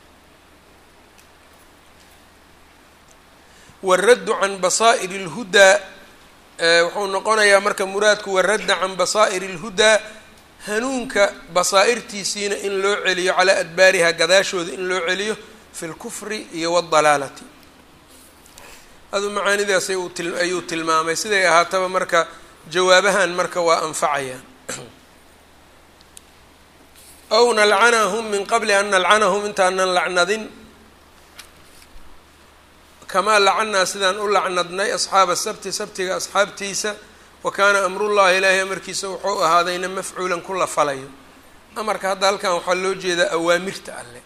waraddu can basaa'ir اlhudaa wuxuu noqonayaa marka muraadku waradda can basaa'ir اlhudaa, hanuunka basaa'irtiisiina in loo celiyo calaa adbaariha, gadaashooda in loo celiyo fi lkufri iyo wاdalaalati. adu macaanidaas ayuu tilmaamay. siday ahaataba marka jawaabahan marka waa anfacayaan. aw nalcanahum min qabli an nalcanahum, intaanan lacnadin, kamaa lacannaa sidaan u lacnadnay asxaaba sabti, sabtiga asxaabtiisa. wa kaana amrullahi, ilaahay amarkiisa wuxuu ahaadayna mafcuulan ku la falayo. amarka hadda halkan waxaa loo jeedaa awaamirta alle.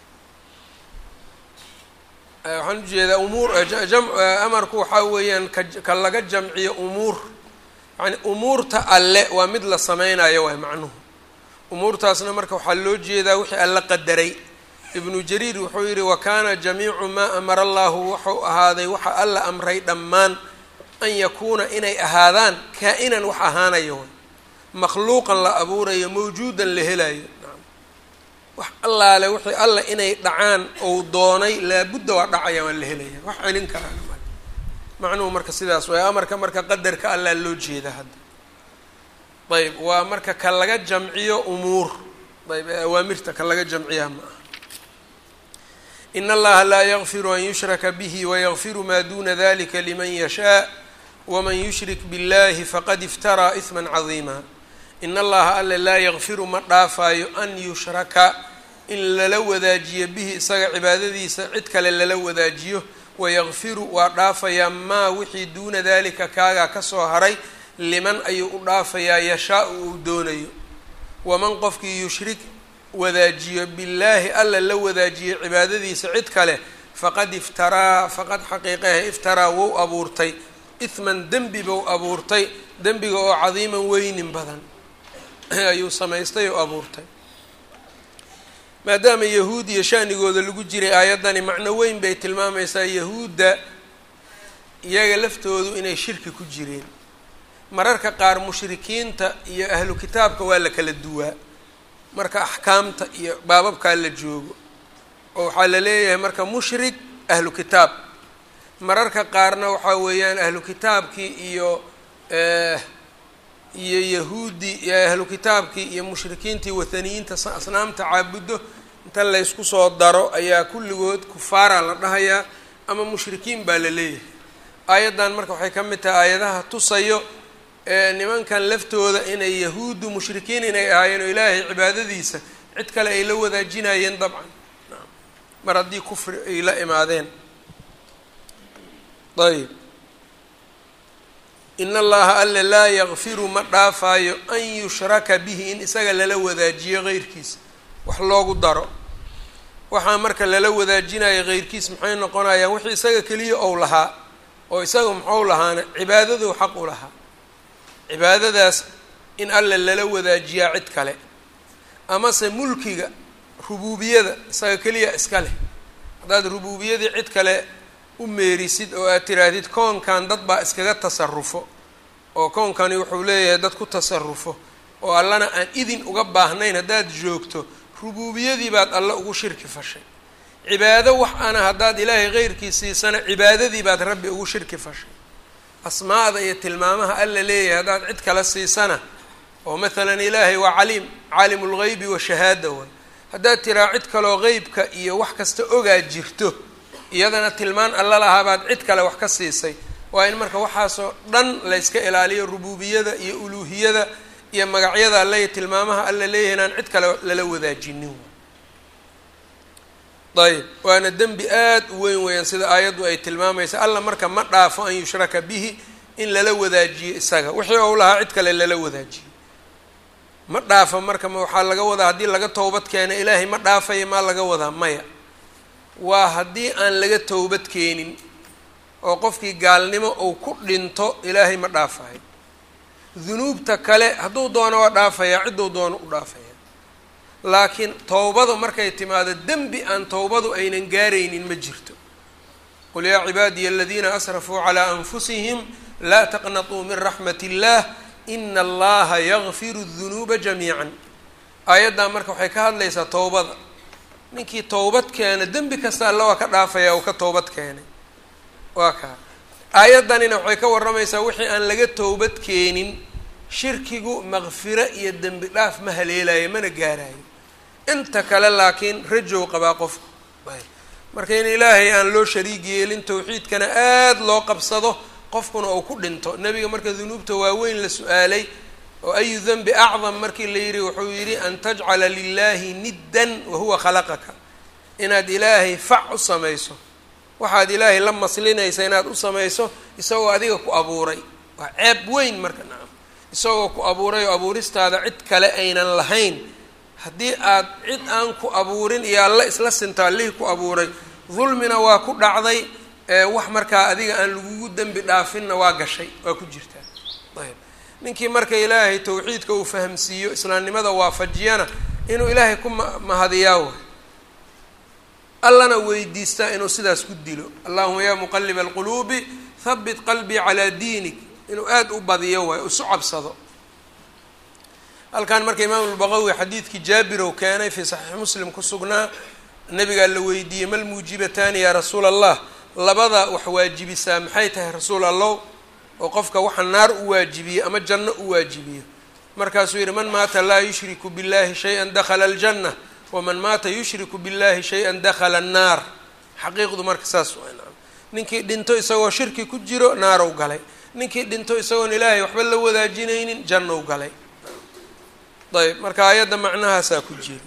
waxaan ujeedaa umuur amarku waxaa weeyaan ka laga jamciyo umuur, yani umuurta alle waa mid la sameynayo waay macnuhu. umuurtaasna marka waxaa loo jeedaa wixii alla qadaray. ibnu jariir wuxuu yidhi wa kaana jamiicu maa amara allahu, wuxuu ahaaday waxa alla amray dhammaan, an yakuuna inay ahaadaan kaa-inan wax ahaanayo way, makhluuqan la abuurayo, mawjuudan la helayo. wax allaale wixii alla inay dhacaan ou doonay laabudda waa dhacaya, waa la helaya, wax celin karaan mal. macnuhu marka sidaas waay. amarka marka qadarka allaa loo jeeda hadda. ayb waa marka ka laga jamciyo umuur. ayb awaamirta ka laga jamciyaa ma aha. in allaha laa yakfiru an yushraka bihi wayakfiru maa duna dalika liman yashaa waman yushrik biاllahi faqad iftaraa isman cadiima. in allaha alle laa yakfiru ma dhaafaayo an yushraka, in lala wadaajiyo bihi isaga cibaadadiisa cid kale lala wadaajiyo. wayakfiru waa dhaafayaa maa wixii duuna dalika kaagaa kasoo haray, liman ayuu u dhaafayaa yashaa-u uu doonayo. waman qofkii yushrik wadaajiyo billaahi alla la wadaajiyo cibaadadiisa cid kale, faqad iftaraa, faqad xaqiiqahe iftaraa wou abuurtay, ihman dembi bou abuurtay, dembiga oo cadiiman weynin badan ayuu samaystay oo abuurtay. maadaama yahuud iyo shanigooda lagu jiray aayaddani macno weyn bay tilmaamaysaa. yahuudda iyaga laftoodu inay shirki ku jireen. mararka qaar mushrikiinta iyo ahlu kitaabka waa la kala duwaa marka axkaamta iyo baababkaa la joogo, oo waxaa la leeyahay marka mushrik ahlu kitaab. mararka qaarna waxaa weeyaan ahlu kitaabkii iyo iyo yahuudi iyo ahlu kitaabkii iyo mushrikiintii wathaniyiinta asnaamta caabudo inta la isku soo daro ayaa kulligood kufaara la dhahayaa ama mushrikiin baa la leeyahay. aayaddan marka waxay ka mid tahay aayadaha tusayo nimankan laftooda inay yahuuddu mushrikiin inay ahaayeen oo ilaahay cibaadadiisa cid kale ay la wadaajinayeen dabcan mar haddii kufri ay la imaadeen. ayb in allaha alla laa yakfiru ma dhaafaayo an yushraka bihi in isaga lala wadaajiyo keyrkiisa wax loogu daro. waxaa marka lala wadaajinayo keyrkiis maxay noqonayaan wixii isaga keliya ou lahaa oo isaga muxuu lahaana cibaadaduu xaq u lahaa. cibaadadaas in alla lala wadaajiyaa cid kale amase mulkiga rubuubiyada isaga keliya iska leh. haddaad rubuubiyadii cid kale u meerisid oo aad tiraahdid koonkan dad baa iskaga tasarufo oo koonkani wuxuu leeyahay dad ku tasarufo oo allana aan idin uga baahnayn haddaad joogto rubuubiyadii baad alla ugu shirki fashay. cibaado wax ana haddaad ilaahay keyrkii siisana cibaadadii baad rabbi ugu shirki fashay. asmaada iyo tilmaamaha alla leeyahay haddaad cid kala siisana oo maalan ilaahay waa caliim caalimu lgeybi washahaada way haddaad tiraa cid kaloo qeybka iyo wax kasta ogaa jirto iyadana tilmaan alla lahaa baad cid kale wax ka siisay. waa in marka waxaasoo dhan la yska ilaaliyo rubuubiyada iyo uluuhiyada iyo magacyada alle iyo tilmaamaha alla leeyahay inaan cid kale lala wadaajinin. ayb waana dembi aad u weyn weeyaan sida aayaddu ay tilmaamaysa. alla marka ma dhaafo an yushraka bihi in lala wadaajiyo isaga wixii ou lahaa cid kale lala wadaajiyo ma dhaafo. marka ma waxaa laga wadaa haddii laga towbad keena ilaahay ma dhaafayo maa laga wadaa maya. waa haddii aan laga towbad keenin oo qofkii gaalnimo uu ku dhinto ilaahay ma dhaafayo. dunuubta kale hadduu doono waa dhaafayaa cidduu doono u dhaafaya. laakiin towbadu markay timaado dembi aan towbadu aynan gaaraynin ma jirto. qul yaa cibaadiya aladiina asrafuu calaa anfusihim laa taqnatuu min raxmat illah ina allaha yakfiru dunuuba jamiican. aayaddaa marka waxay ka hadlaysaa towbada. ninkii towbad keena dembi kasta alla waa ka dhaafaya uu ka towbad keenay waa kaa. aayaddanina waxay ka warramaysaa wixii aan laga towbad keenin shirkigu maqfiro iyo dembi dhaaf ma haleelayo mana gaarayo. inta kale laakiin rajow qabaa qofku. marka in ilaahay aan loo shariig yeelin tawxiidkana aada loo qabsado qofkuna uu ku dhinto. nebiga marka dunuubta waaweyn la su-aalay oo ayu denbi acdam markii la yidhi wuxuu yidhi an tajcala lilahi niddan wahuwa khalaqaka inaad ilaahay fac u samayso waxaad ilaahay la maslinaysa inaad u samayso isagoo adiga ku abuuray. waa ceeb weyn marka nacam isagoo ku abuuray oo abuuristaada cid kale aynan lahayn. haddii aad cid aan ku abuurin iyo alla isla sinta allihii ku abuuray dulmina waa ku dhacday wax markaa adiga aan lagugu dembi dhaafinna waa gashay waa ku jirtaa. ayb ninkii marka ilaahay tawxiidka uu fahamsiiyo islaamnimada waafajiyana inuu ilaahay ku mahadiyaa way allana weydiistaa inuu sidaas ku dilo. allahuma yaa muqaliba alquluubi habit qalbii calaa diinik inuu aada u badiyo waay isu cabsado. halkan marka imaam albaqawi xadiidkii jaabir ou keenay fii saxiix muslim ku sugnaa nabigaa la weydiiyey mal muujibataani yaa rasuula allah labada wax waajibisaa maxay tahay rasuul allow oo qofka waxa naar u waajibiyo ama janno u waajibiyo. markaasuu yidhi man maata laa yushriku billahi shay-an dakhala aljanna waman maata yushriku billahi shay-an dakhala annaar. xaqiiqdu marka saas waa nacam ninkii dhinto isagoo shirki ku jiro naarow galay. ninkii dhinto isagoon ilaahay waxba la wadaajinaynin jannow galay. ayb marka aayadda macnahaasaa ku jira.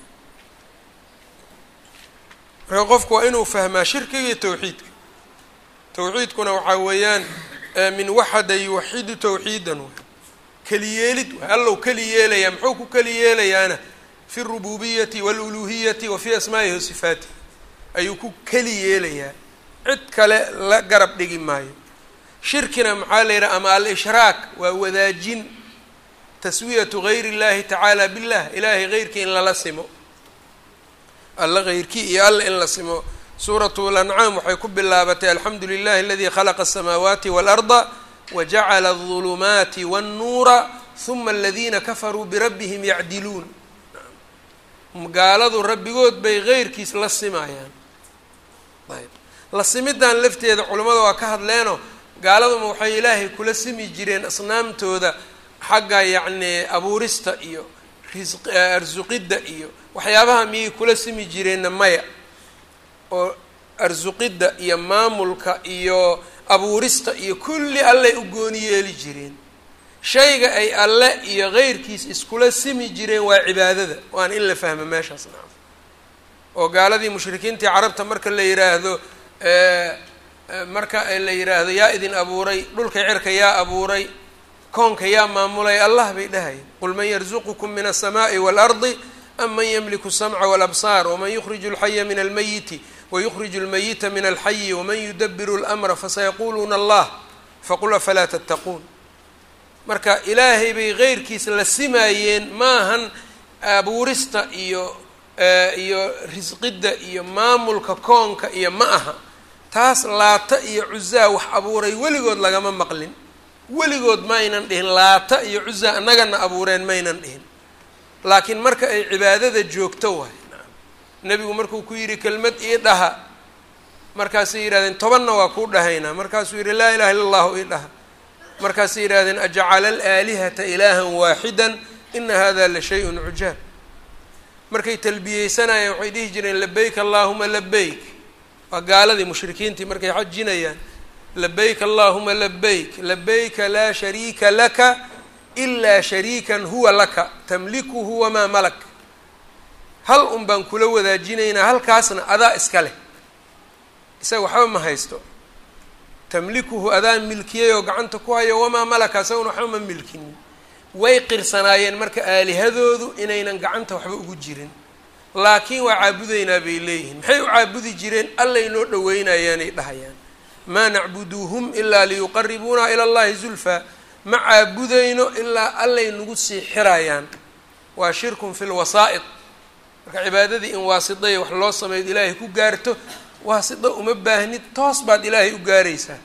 marka qofku waa inuu fahmaa shirkiga iyo tawxiidka. tawxiidkuna waxaa weeyaan min waxada yuwaxidu tawxiidan way keliyeelid way allow keli yeelayaa. muxuu ku keli yeelayaana fi rububiyati waluluhiyati wa fi asmaa'ihi wa sifaatihi ayuu ku keli yeelayaa. cid kale la garab dhigi maayo. shirkina maxaa la yidhaha ama al-ishraak waa wadaajin taswiyatu gayri اllahi tacaala billah ilaahay geyrkii in lala simo alla geyrkii iyo alla in la simo. suuratu lancaam waxay ku bilaabatay alxamdu lilahi aladi khalaqa asamaawaati waalarda wajacala adulumaati wannuura huma aladiina kafaruu birabbihim yacdiluun. gaaladu rabbigood bay geyrkiis la simayaan. ayb la simidaan lafteeda culimmada waa ka hadleeno gaaladuma waxay ilaahay kula simi jireen asnaamtooda xagga yacni abuurista iyo risq arsuqidda iyo waxyaabaha miyay kula simi jireenna maya. oo arsuqidda iyo maamulka iyo abuurista iyo kulli allay u gooni yeeli jireen. shayga ay alle iyo keyrkiis iskula simi jireen waa cibaadada, waana in la fahmo meeshaas nacam. oo gaaladii mushrikiintii carabta marka la yidhaahdo marka la yidhaahdo yaa idin abuuray, dhulka cirka yaa abuuray, koonka yaa maamulay, allah bay dhahayeen. qul man yarzuqukum min الsamaaءi wاlardi am man yamliku الsamca wاlabsaar waman yukhriju اlxaya min almayiti wayukhriju اlmayita min alxayi waman yudabiru اlamra fasayaquluuna allah faqul afalaa tattaquun. marka ilaahay bay keyrkiis la simaayeen, maahan abuurista iyo iyo risqidda iyo maamulka koonka iyo ma aha. taas laata iyo cuzaa wax abuuray weligood lagama maqlin, weligood maynan dhihin laata iyo cuzaa annagana abuureen maynan dhihin. laakiin marka ay cibaadada joogto waay, nebigu markuu ku yidhi kelmad ii dhaha, markaasay yidhahdeen tobanna waa kuu dhahaynaa, markaasuu yidhi laa ilaha illa allahu ii dhaha, markaasay yidhahdeen ajcala alaalihata ilaahan waaxidan ina hada la shay-un cujaab. markay talbiyeysanayeen waxay dhihi jireen labayk allahuma labayk, waa gaaladii mushrikiintii markay xajinayaan, labayk allahuma labayk labayka laa shariika laka ilaa shariikan huwa laka tamlikuhu wamaa malak. hal un baan kula wadaajinaynaa, halkaasna adaa iska leh, isaga waxba ma haysto. tamlikuhu adaa milkiyey oo gacanta ku hayo, wamaa malaka isaguna waxba ma milkinin. way qirsanaayeen marka aalihadoodu inaynan gacanta waxba ugu jirin, laakiin waa caabudaynaa bay leeyihiin. maxay u caabudi jireen? allay noo dhaweynayaanay dhahayaan, maa nacbuduuhum ilaa liyuqaribuuna ila allahi zulfaa, ma caabudayno ilaa allay nagu sii xirayaan. waa shirkun fi lwasaa'id. marka cibaadadii in waasiday wax loo sameeyo ilaahay ku gaarto, waasida uma baahnid, toos baad ilaahay u gaaraysaa.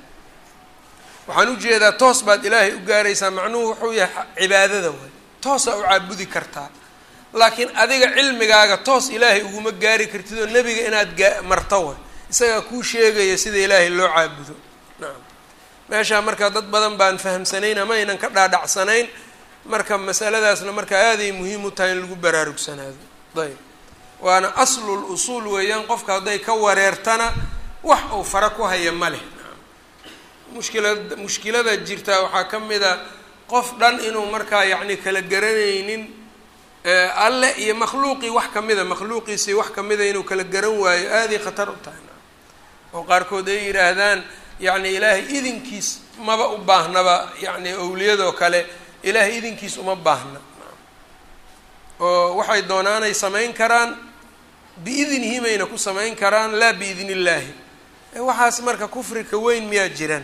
waxaan ujeedaa toos baad ilaahay u gaaraysaa, macnuhu wuxuu yahay cibaadada way toosaa u caabudi kartaa, laakiin adiga cilmigaaga toos ilaahay uguma gaari kartid oo nebiga inaad gaa marto way, isagaa kuu sheegaya sida ilaahay loo caabudo. nacam, meeshaa marka dad badan baan fahamsanayn ama aynan ka dhaadhacsanayn, marka masaladaasna marka aaday muhiim u tahay in lagu baraarugsanaado. ayb, waana aslul usuul weeyaan. qofka hadday ka wareertana wax uu fara ku haya ma leh. mushkilad mushkilada jirtaa waxaa ka mid a qof dhan inuu markaa yacni kala garanaynin alle iyo makhluuqii wax kamida, makhluuqiisii wax kamida inuu kala garan waayo, aaday khatar u tahay. oo qaarkood ay yidhaahdaan yacni ilaahay idinkiis maba u baahnaba, yacni awliyadoo kale ilaahay idinkiis uma baahna, oo waxay doonaanay samayn karaan, biidnihi mayna ku samayn karaan, laa biidni illaahi. waxaas marka kufrika weyn miyaa jiran?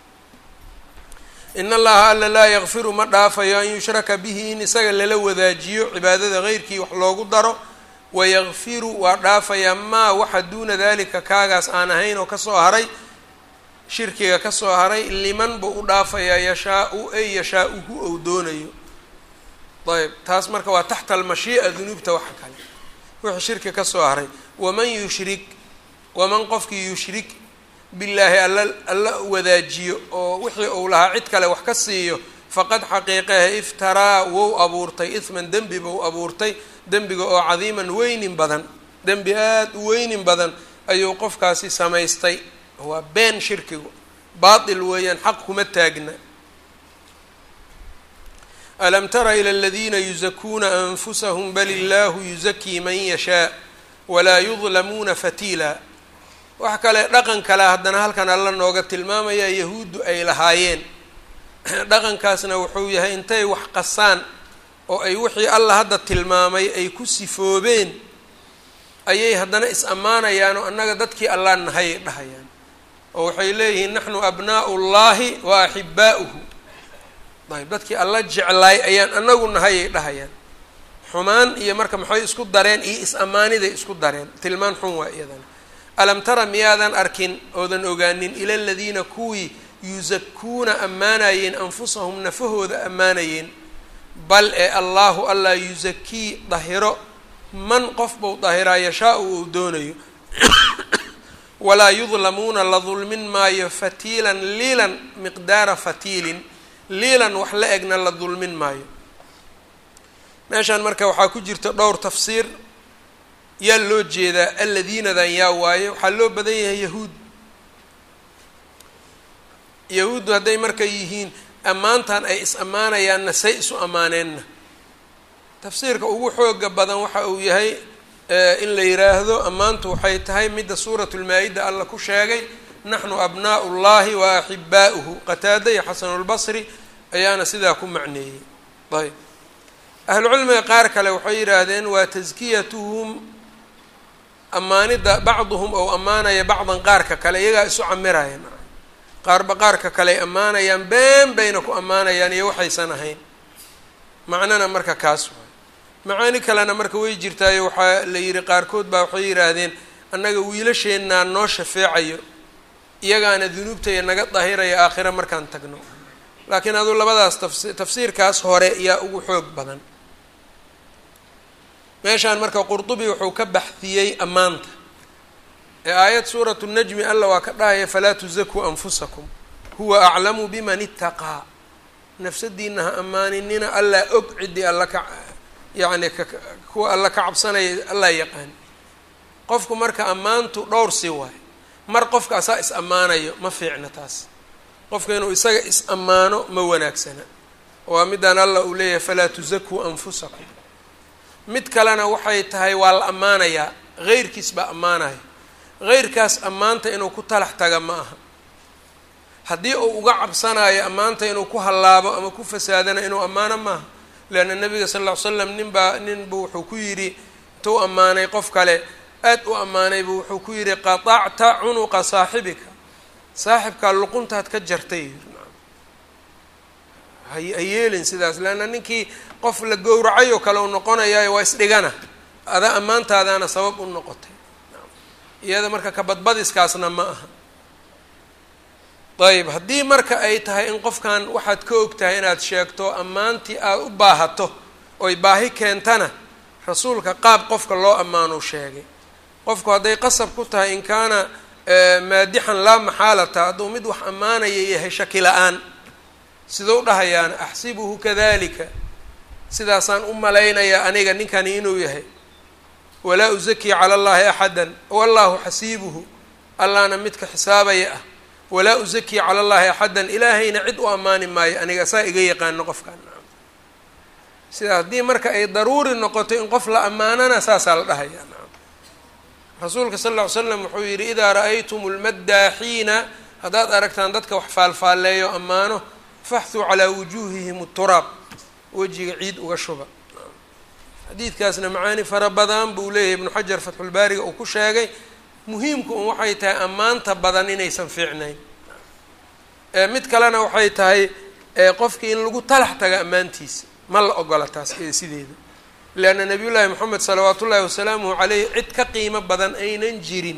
in allaha alla laa yakfiru ma dhaafayo an yushraka bihi, in isaga lala wadaajiyo cibaadada keyrkii wax loogu daro, wayakfiru waa dhaafayaa maa waxa duuna dalika kaagaas aan ahayn oo kasoo haray, shirkiga kasoo haray, liman buu u dhaafayaa yashaa-u ay yashaa-uhu ou doonayo. ayb, taas marka waa taxta almashii'a dunuubta waxa kale wixii shirki kasoo haray. waman yushrik, waman qofkii yushrik billaahi alla alla wadaajiyo oo wixii uu lahaa cid kale wax ka siiyo, faqad xaqiiqahe iftaraa wou abuurtay isman dembi bou abuurtay, dembiga oo cadiiman weynin badan, dembi aada u weynin badan ayuu qofkaasi samaystay. waa been shirkigu, baatil weeyaan, xaq kuma taagna. alam tara ila aladiina yuzakuuna anfusahum bal illaahu yuzakii man yashaa walaa yudlamuuna fatiila. wax kale dhaqan kale haddana halkan alla nooga tilmaamaya yahuuddu ay lahaayeen. dhaqankaasna wuxuu yahay intay wax qasaan oo ay wixii alla hadda tilmaamay ay ku sifoobeen, ayay haddana is ammaanayaan oo annaga dadkii allah nahay dhahayaan, oo waxay leeyihiin naxnu abnaa'u llaahi wa axibbaa'uhu. ayb, dadkii alla jeclaay ayaan anagu nahayay dhahayaan. xumaan iyo marka maxay isku dareen iyo is-ammaaniday isku dareen, tilmaan xun waa iyadana. alam tara miyaadan arkin oodan ogaanin ila aladiina kuwii yuzakuuna ammaanayeen anfusahum nafahooda ammaanayeen, bal ee allaahu allaa yuzakii dahiro man qof bou dahiraa yashaa-u ou doonayo, walaa yudlamuuna la dulmin maayo fatiilan liilan miqdaara fatiilin, liilan wax la egna la dulmin maayo. meeshaan marka waxaa ku jirta dhowr tafsiir. yaa loo jeedaa alladiinadan yaa waaye? waxaa loo badan yahay yahuud. yahuuddu hadday marka yihiin ammaantan ay is ammaanayaanna say isu ammaaneenna tafsiirka ugu xooga badan waxa uu yahay in la yiraahdo ammaantu waxay tahay midda suuratu lmaa-ida alla ku sheegay naxnu abnaa'u llahi wa axibaa'uhu qataada iyo xasanulbasri ayaana sidaa ku macneeyey ayb ahlucilmiga qaar kale waxay yidhaahdeen waa taskiyatuhum ammaanida bacduhum ou ammaanaya bacdan qaarka kale iyagaa isu camiraya qaarba qaarka kale ay ammaanayaan been bayna ku ammaanayaan iyo waxaysan ahayn macnana marka kaas waay macaani kalena marka way jirtaayo waxaa la yihi qaarkood baa waxay yidhaahdeen annaga wiilasheenaa noo shafeecayo iyagaana dunuubtaya naga dahiraya aakhira markaan tagno laakiin aduu labadaas tafsi tafsiirkaas hore yaa ugu xoog badan meeshaan marka qurdubi wuxuu ka baxdiyey ammaanta ee aayad suuratu najmi alla waa ka dhahaya falaa tuzakuu anfusakum huwa aclamu biman itaqaa nafsadiina ha ammaaninina allaa og cidii alla ka yacni kuwa alla ka cabsanaya allaa yaqaan qofku marka ammaantu dhowr si waay mar qofka asaa is ammaanayo ma fiicna taas qofka inuu isaga is ammaano ma wanaagsana waa midaan alla uu leeyahay falaa tuzakuu anfusakum mid kalena waxay tahay waa la ammaanayaa heyrkiis baa ammaanaya heyrkaas ammaanta inuu ku talax taga ma aha haddii uu uga cabsanayo ammaanta inuu ku hallaabo ama ku fasaadana inuu ammaano maaha leanna nabiga sal ll ly slam nin baa ninbu wuxuu ku yidhi intuu ammaanay qof kale aad u ammaanay buu wuxuu ku yidhi qatacta cunuqa saaxibika saaxibkaa luquntaad ka jartay ha yeelin sidaas leanna ninkii qof la gowracay oo kale u noqonayayo waa isdhigana adaa ammaantaadaana sabab u noqotay iyada marka kabadbadiskaasna ma aha ayb haddii marka ay tahay in qofkan waxaad ka og tahay inaad sheegto ammaantii aad u baahato oy baahi keentana rasuulka qaab qofka loo ammaano sheegay qofku hadday qasab ku tahay in kaana maadixan laa maxaalata hadduu mid wax ammaanaya yahay shaki la-aan sidau dhahayaana axsibuhu kadalika sidaasaan u malaynayaa aniga ninkani inuu yahay walaa uzakii cala allahi axadan wallahu xasiibuhu allaana midka xisaabaya ah walaa uzakii cala allahi axadan ilaahayna cid u ammaani maayo aniga saa iga yaqaano qofkan sidaa haddii marka ay daruuri noqoto in qof la ammaanana saasaa la dhahayaa rasuulka sal lla ly slam wuxuu yidhi idaa ra-aytum lmaddaaxiina haddaad aragtaan dadka wax faalfaalleeyo ammaano faxthuu calaa wujuuhihim turaab wejiga ciid uga shuba xadiidkaasna macaani fara badan buu leeyahay ibnu xajar fatxulbaariga uu ku sheegay muhiimku un waxay tahay ammaanta badan inaysan fiicnayn mid kalena waxay tahay qofkii in lagu talax taga ammaantiisa ma la ogola taas sideeda leanna nabiyullaahi moxamed salawaat ullaahi wasalaamuhu caleyh cid ka qiimo badan aynan jirin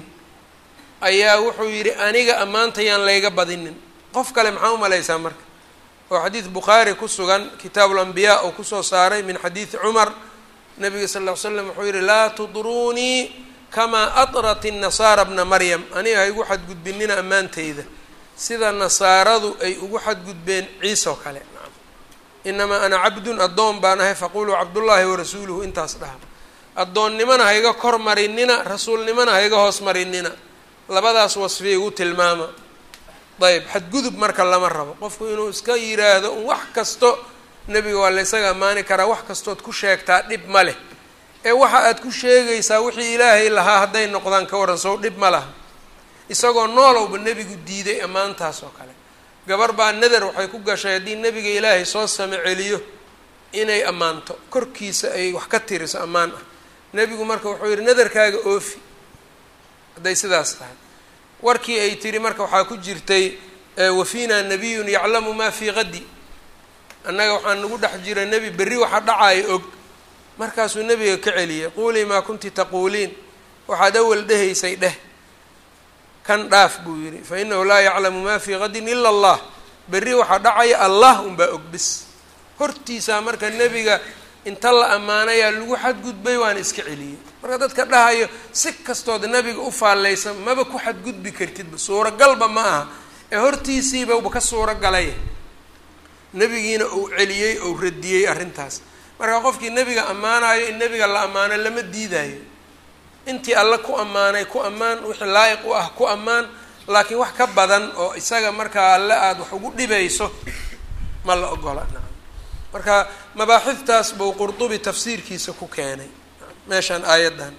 ayaa wuxuu yidhi aniga ammaantayaan layga badinin qof kale maxaa u malaysaa marka oo xadiid bukhaari ku sugan kitaabu lambiyaa oo kusoo saaray min xadiidi cumar nabiga sal ll ly slam wuxuu yidhi laa tudruunii kamaa adrat innasaara bna maryam aniga ha igu xadgudbinina ammaantayda sida nasaaradu ay ugu xadgudbeen ciise oo kale inamaa ana cabdun addoon baan ahay faquluu cabdullaahi warasuuluhu intaas dhaha addoonnimana hayga kor marinina rasuulnimana hayga hoos marinina labadaas wasfi igu tilmaama ayb xadgudub marka lama rabo qofku inuu iska yiraahdo un wax kasto nebiga waa la ysaga ammaani karaa wax kastood ku sheegtaa dhib ma leh ee waxa aad ku sheegaysaa wixii ilaahay lahaa hadday noqdaan ka waran sow dhib ma laha isagoo noolowba nebigu diiday ammaantaas oo kale gabar baa nadar waxay ku gashay haddii nebiga ilaahay soo same celiyo inay ammaanto korkiisa ay wax ka tiriso ammaan ah nebigu marka wuxuu yidhi nadarkaaga oofi hadday sidaas tahay warkii ay tiri marka waxaa ku jirtay wafiinaa nabiyun yaclamu maa fii qadi annaga waxaa nagu dhex jira nebi berri waxa dhacaayo og markaasuu nebiga ka celiyay quulii maa kunti taquuliin waxaad awal dhehaysay dheh kan dhaaf buu yidhi fa inahu laa yaclamu maa fii qadin ila allah berri waxaa dhacaya allah unbaa og bis hortiisaa marka nebiga inta la ammaanayaa lagu xadgudbay waana iska celiyey marka dadka dhahayo si kastood nebiga u faallaysa maba ku xadgudbi kartidba suuragalba ma aha ee hortiisiiba uba ka suuragalay nebigiina uu celiyey ou radiyey arrintaas marka qofkii nebiga ammaanayo in nebiga la ammaano lama diidayo intii alla ku ammaanay ku ammaan wixii laayiq u ah ku ammaan laakiin wax ka badan oo isaga markaa alle aada wax ugu dhibayso ma la ogola nacam marka mabaaxiftaas buu Qurtubi tafsiirkiisa ku keenay meeshaan aayaddan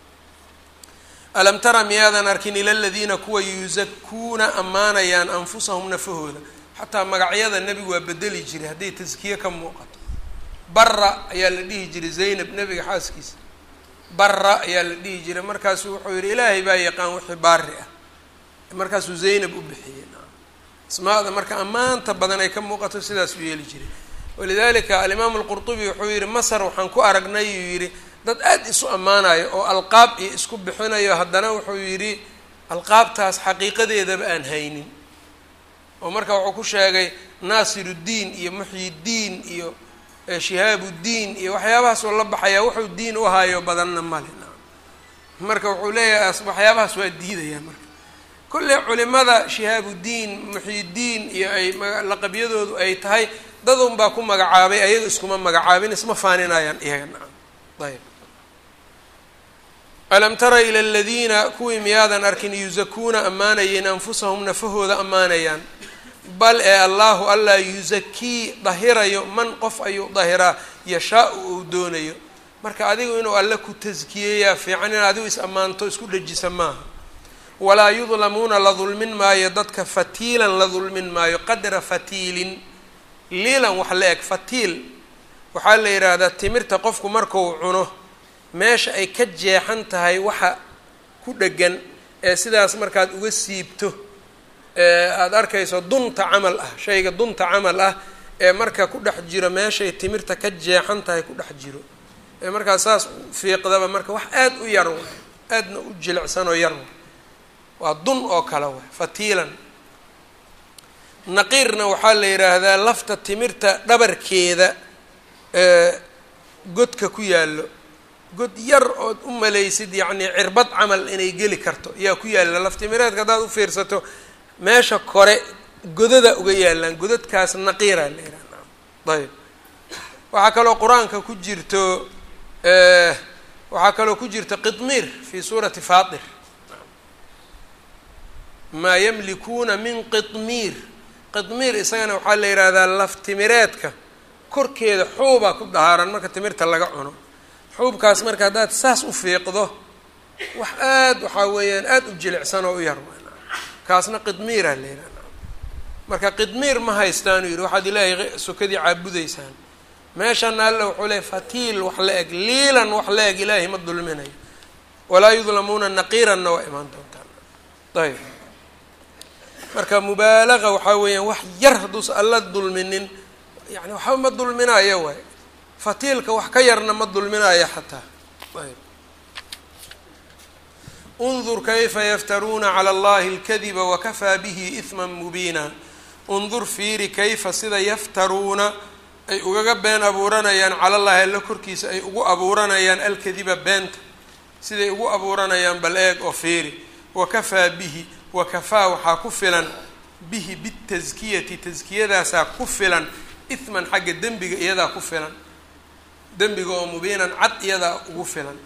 alam tara miyaadan arkin ila aladiina kuwa yuzakuuna ammaanayaan anfusahum nafahooda xataa magacyada nebigu waa bedeli jiray hadday taskiye ka muuqato barra ayaa la dhihi jiray Zaynab nebiga xaaskiisa barra ayaa la dhihi jiray markaasuu wuxuu yidhi ilaahay baa yaqaan wixii baari ah markaasuu Zaynab u bixiyey asmaada marka ammaanta badan ay ka muuqato sidaas u yeeli jiray walidaalika alimaamu alqurtubi wuxuu yidhi masar waxaan ku aragnay uu yidhi dad aada isu ammaanayo oo alqaab iyo isku bixinayo haddana wuxuu yidhi alqaabtaas xaqiiqadeedaba aan haynin oo marka wuxuu ku sheegay naasiruddiin iyo muxyiddiin iyo shihaabudiin iyo waxyaabahaas oo la baxayaa wuxuu diin u hayo badanna male marka wuxuu leeyahay waxyaabahaas waa diidayaa marka kulle culimada shihaabudiin muxyiddiin iyo ay laqabyadoodu ay tahay dad un baa ku magacaabay ayaga iskuma magacaabin isma faaninayaan iyaga nacam ayb alam tara ila aladiina kuwii miyaadan arkin yuzakuuna ammaanayeen anfusahum nafahooda ammaanayaan bal ee allahu allaa yuzakii dahirayo man qof ayuu dahiraa yashaa-u uu doonayo marka adigu inuu alle ku taskiyeeyaa fiican in adigu is ammaanto isku dhejisa maaha walaa yudlamuuna la dulmin maayo dadka fatiilan la dulmin maayo qadra fatiilin liilan wax la eg fatiil waxaa la yidhaahdaa timirta qofku markuu cuno meesha ay ka jeexan tahay waxa ku dhegan ee sidaas markaad uga siibto ee aada arkayso dunta camal ah shayga dunta camal ah ee marka ku dhex jiro meeshay timirta ka jeexan tahay ku dhex jiro ee markaa saas fiiqdaba marka wax aada u yar waay aadna u jilicsan oo yar waay waa dun oo kale waay fatiilan naqiirna waxaa la yidhaahdaa lafta timirta dhabarkeeda ee godka ku yaallo god yar ood u malaysid yacnii cirbad camal inay geli karto yaa ku yaalla laftimireedka haddaad u fiirsato meesha kore godada uga yaallaan godadkaas naqiiraa la yidhahdaa ayb waxaa kaloo qur-aanka ku jirto waxaa kaloo ku jirta qidmiir fi suurati faatir maa yamlikuuna min qidmiir qidmiir isagana waxaa la yidhaahdaa laftimireedka korkeeda xuubaa ku dahaaran marka timirta laga cuno xuubkaas marka haddaad saas u fiiqdo wax aada waxaa weeyaan aada u jilicsan oo u yar kaasna qidmiiraa la yidhahda marka qidmiir ma haystaanuu yidhi waxaad ilaahay sokadii caabudaysaan meeshana alle wuxuu leehay fatiil wax la eg liilan wax la eg ilaahay ma dulminayo walaa yudlamuuna naqiiranna waa imaan doontaan ayb marka mubaalaga waxaa weeyaan wax yar hadduusa alla dulminin yani waxba ma dulminayo waay fatiilka wax ka yarna ma dulminayo xataa ayb undur kayfa yaftaruuna cala allahi alkadiba wakafaa bihi ihman mubiina undur fiiri kayfa sida yaftaruuna ay ugaga been abuuranayaan cala allahi alla korkiisa ay ugu abuuranayaan alkadiba beenta siday ugu abuuranayaan bal eeg oo fiiri wakafaa bihi wakafaa waxaa ku filan bihi bitaskiyati taskiyadaasaa ku filan ihman xagga dembiga iyadaa ku filan dembiga oo mubiinan cad iyadaa ugu filan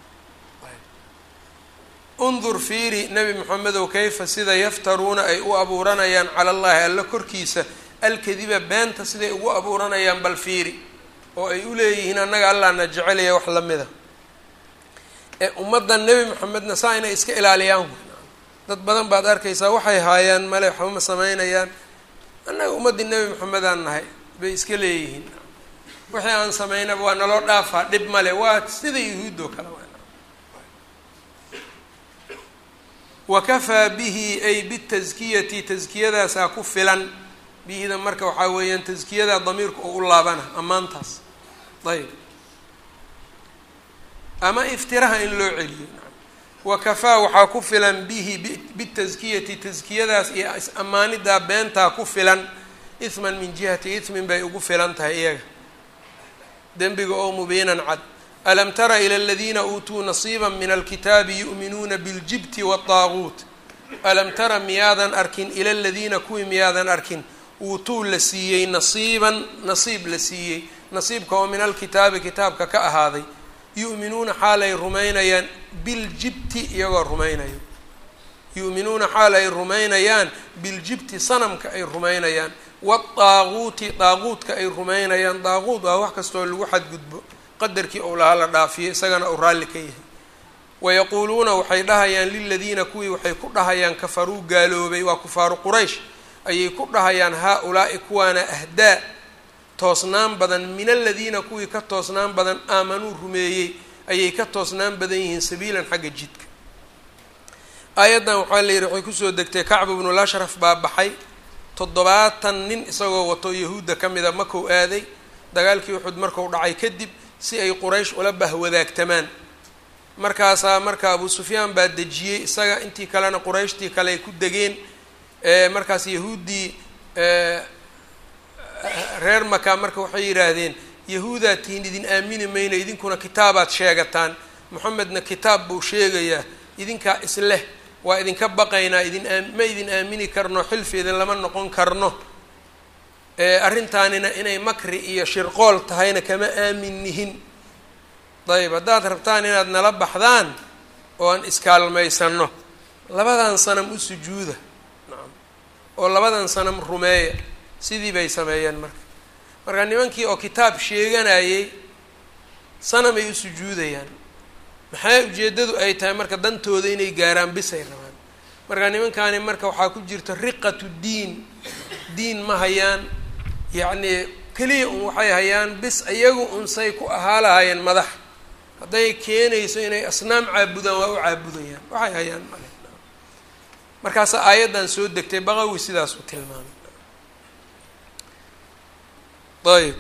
undur fiiri nebi moxamedow kayfa sida yaftaruuna ay u abuuranayaan cala allahi alla korkiisa alkadiba beenta siday ugu abuuranayaan bal fiiri oo ay u leeyihiin annaga allahna jecelaya wax lamida ee ummaddan nebi moxamedna saa inay iska ilaaliyaan dad badan baad arkaysaa waxay haayaan male waxba ma samaynayaan annaga ummaddii nebi moxamedaan nahay bay iska leeyihiin wixii aan samaynaba waa naloo dhaafaa dhib male waa sida yuhuuddoo kale wakafaa bihi ay bitaskiyati taskiyadaasaa ku filan bihida marka waxaa weeyaan taskiyadaa damiirka oo u laabana ammaantaas ayb ama iftiraha in loo celiyo wakafaa waxaa ku filan bihi bitaskiyati taskiyadaas iyo is-ammaanidaa beentaa ku filan ihman min jihati ihmin bay ugu filan tahay iyaga dembiga oo mubiinan cad alam tara ila aladiina uutuu nasiiba min alkitaabi yu'minuuna biاljibti waالطaaguut alam tara miyaadan arkin ila aladiina kuwii miyaadan arkin uutuu la siiyey nasiiban nasiib la siiyey nasiibka oo min alkitaabi kitaabka ka ahaaday yu'minuuna xaal ay rumaynayaan biljibti iyagoo rumaynayo yu'minuuna xaal ay rumaynayaan biljibti sanamka ay rumaynayaan waddaaquuti daaquudka ay rumaynayaan. daaquud waa wax kastoo lagu xadgudbo qadarkii ou lahaa la dhaafiyo isagana uu raalli ka yahay. wayaquuluuna waxay dhahayaan liladiina kuwii waxay ku dhahayaan kafaruu gaaloobay waa kufaaru quraysh ayay ku dhahayaan haa-ulaa'i kuwaana ahdaa toosnaan badan min aladiina kuwii ka toosnaan badan aamanuu rumeeyey ayay ka toosnaan badan yihiin sabiilan xagga jidka. aayaddan waxaa la yidhi waxay kusoo degtay kacbu bnul ashraf baa baxay toddobaatan nin isagoo wato yahuudda ka mida makou aaday dagaalkii uxud marku dhacay kadib si ay quraysh ula bahwadaagtamaan. markaasaa marka abu sufyaan baa dejiyey isaga, intii kalena qurayshtii kale ay ku degeen. markaas yahuuddii reer maka marka waxay yidhaahdeen yahuudaa tihiin idin aamini mayno, idinkuna kitaabaad sheegataan, moxamedna kitaab buu sheegayaa, idinkaa isleh waa idinka baqaynaa, idin ma idin aamini karno, xilfi idin lama noqon karno. arrintaanina inay makri iyo shirqool tahayna kama aaminihin. dayib haddaad rabtaan inaad nala baxdaan oo aan iskaalmaysano labadan sanam u sujuuda nacam oo labadan sanam rumeeya. sidii bay sameeyeen marka marka nimankii oo kitaab sheeganayay sanamay u sujuudayaan. maxay ujeeddadu ay tahay marka dantooda inay gaaraan bisay rabaan. marka nimankaani marka waxaa ku jirta riqatu diin, diin ma hayaan, yacnii keliya un waxay hayaan bis iyagu unsay ku ahaa lahaayeen madax. hadday keenayso inay asnaam caabudaan waa u caabudayaan, waxay hayaan male. markaasaa aayaddan soo degtay baqawi sidaas u tilmaamay. ayb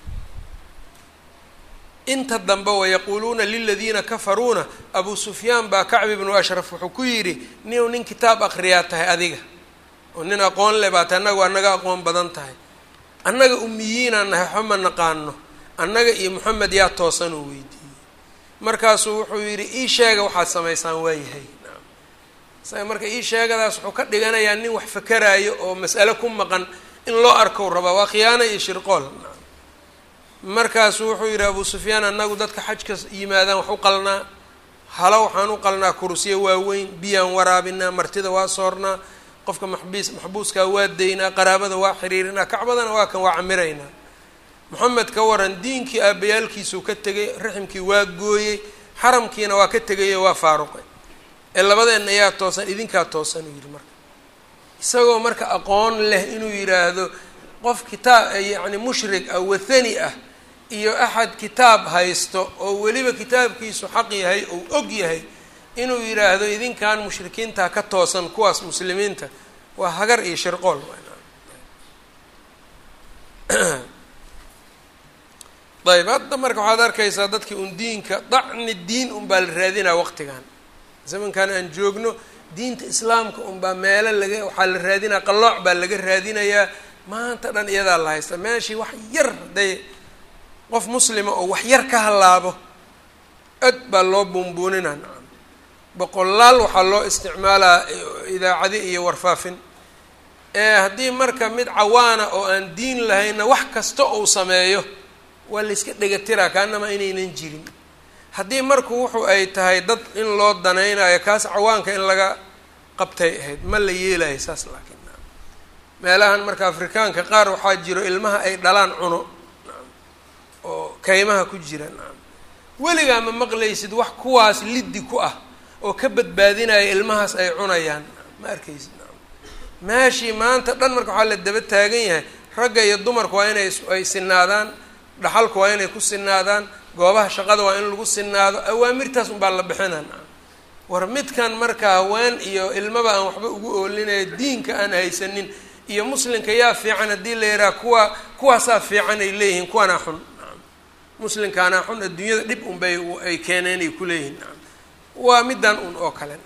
inta dambe wayaquuluuna liladiina kafaruuna abu sufyaan baa kacbi bnu ashraf wuxuu ku yidhi ninu nin kitaab akriyaa tahay adiga oo nin aqoon le baa tahay, annaga waa naga aqoon badan tahay, annaga umiyiinaan nahay xoma naqaano, annaga iyo moxamed yaa toosan uu weydiiyey. markaasuu wuxuu yidhi ii sheega waxaad samaysaan waayahay. isaga marka ii sheegadaas wuxuu ka dhiganayaa nin wax fakaraayo oo mas'ale ku maqan in loo arkow rabaa, waa khiyaano iyo shirqool. markaasuu wuxuu yidhi abu sufyaan annagu dadka xajka yimaadaan wax u qalnaa, halo waxaan u qalnaa kursiyo waaweyn, biyaan waraabinaa, martida waa soornaa, qofka maxbiis maxbuuskaa waa daynaa, qaraabada waa xiriirinaa, kacbadana waa kan waa camiraynaa. moxamed ka waran diinkii aabbayaalkiisuu ka tegay, raximkii waa gooyey, xaramkiina waa ka tegayo waa faaruqay, ee labadeenna ayaa toosan idinkaa toosan uu yidhi. marka isagoo marka aqoon leh inuu yidhaahdo qof kitaab yacni mushrik ah wathani ah iyo axad kitaab haysto oo weliba kitaabkiisu xaq yahay ou og yahay inuu yidhaahdo idinkan mushrikiinta ka toosan kuwaas muslimiinta, waa hagar iyo shirqool. ayb hadda marka waxaad arkaysaa dadkii un diinka dacni diin unbaa la raadinaa waqtigan zamankan aan joogno, diinta islaamka unbaa meelo laga waxaa la raadinaa, qallooc baa laga raadinayaa. maanta dhan iyadaa la haysta meeshii wax yar hadday qof muslima oo wax yar ka hallaabo ad baa loo buunbuuninaa. nacam boqolaal waxaa loo isticmaalaa idaacadi iyo warfaafin. ee haddii marka mid cawaana oo aan diin lahayna wax kasta uu sameeyo waa la iska dhegatiraa kaanama inaynan jirin. haddii marku wuxuu ay tahay dad in loo danaynayo kaas cawaanka in laga qabtay ahayd ma la yeelayo saas. laakiin meelahan marka afrikaanka qaar waxaa jiro ilmaha ay dhalaan cuno oo kaymaha ku jira. weligaa ma maqlaysid wax kuwaas liddi ku ah oo ka badbaadinaya ilmahaas ay cunayaan, ma arkaysid. meeshii maanta dhan marka waxaa la daba taagan yahay ragga iyo dumarku waa inay ay sinaadaan, dhaxalku waa inay ku sinaadaan, goobaha shaqada waa in lagu sinaado, awaamirtaas unbaa la bixinaan. war midkan marka haween iyo ilmaba aan waxba ugu oolinaya diinka aan haysanin iyo muslimka yaa fiican haddii la yidhaha kuwa kuwaasaa fiican ay leeyihiin, kuwaanaa xun. muslimkaanaa xun, adduunyada dhib unbay ay keeneen ay ku leeyihiin. waa middan un oo kale.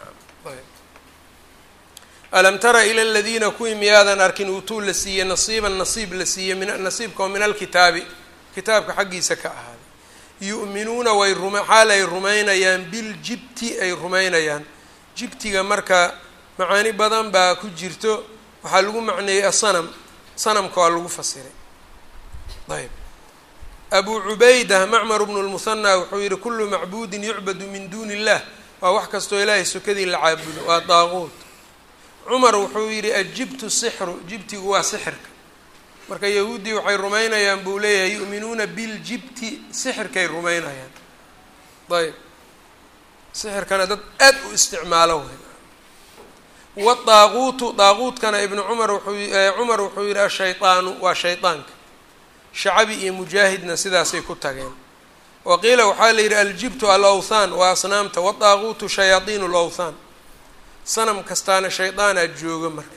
alam tara ila aladiina kuwii miyaadan arkin uutuu la siiyey nasiiban nasiib la siiyey min nasiibka oo min alkitaabi kitaabka xaggiisa ka ahaaday. yu'minuuna way ruma xaal ay rumaynayaan biljibti ay rumaynayaan. jibtiga marka macaani badan baa ku jirto. waxaa lagu macneeyey asanam, sanamka waa lagu fasiray. ayb abu cubayda macmar bnu lmuhanaa wuxuu yihi kullu macbuudin yucbadu min duuni illah, waa wax kastoo ilaahay sokadii la caabudo, waa daaquut. cumar wuxuu yihi ajibtu sixru, jibtigu waa sixirka. marka yahuuddii waxay rumaynayaan buu leeyahay yu'minuuna biljibti sixirkay rumaynayaan. ayb sixirkana dad aad u isticmaalo wey. wadaaquutu daaquutkana ibnu cumar wuxuu cumar wuxuu yidhi ashayطaanu waa shayطaanka. shacabi iyo mujaahidna sidaasay ku tageen. waqiila waxaa la yidhi aljibtu alawthaan waa asnaamta, wadaaquutu shayaaiin lawthaan. sanam kastaana shaydaanaa jooga marka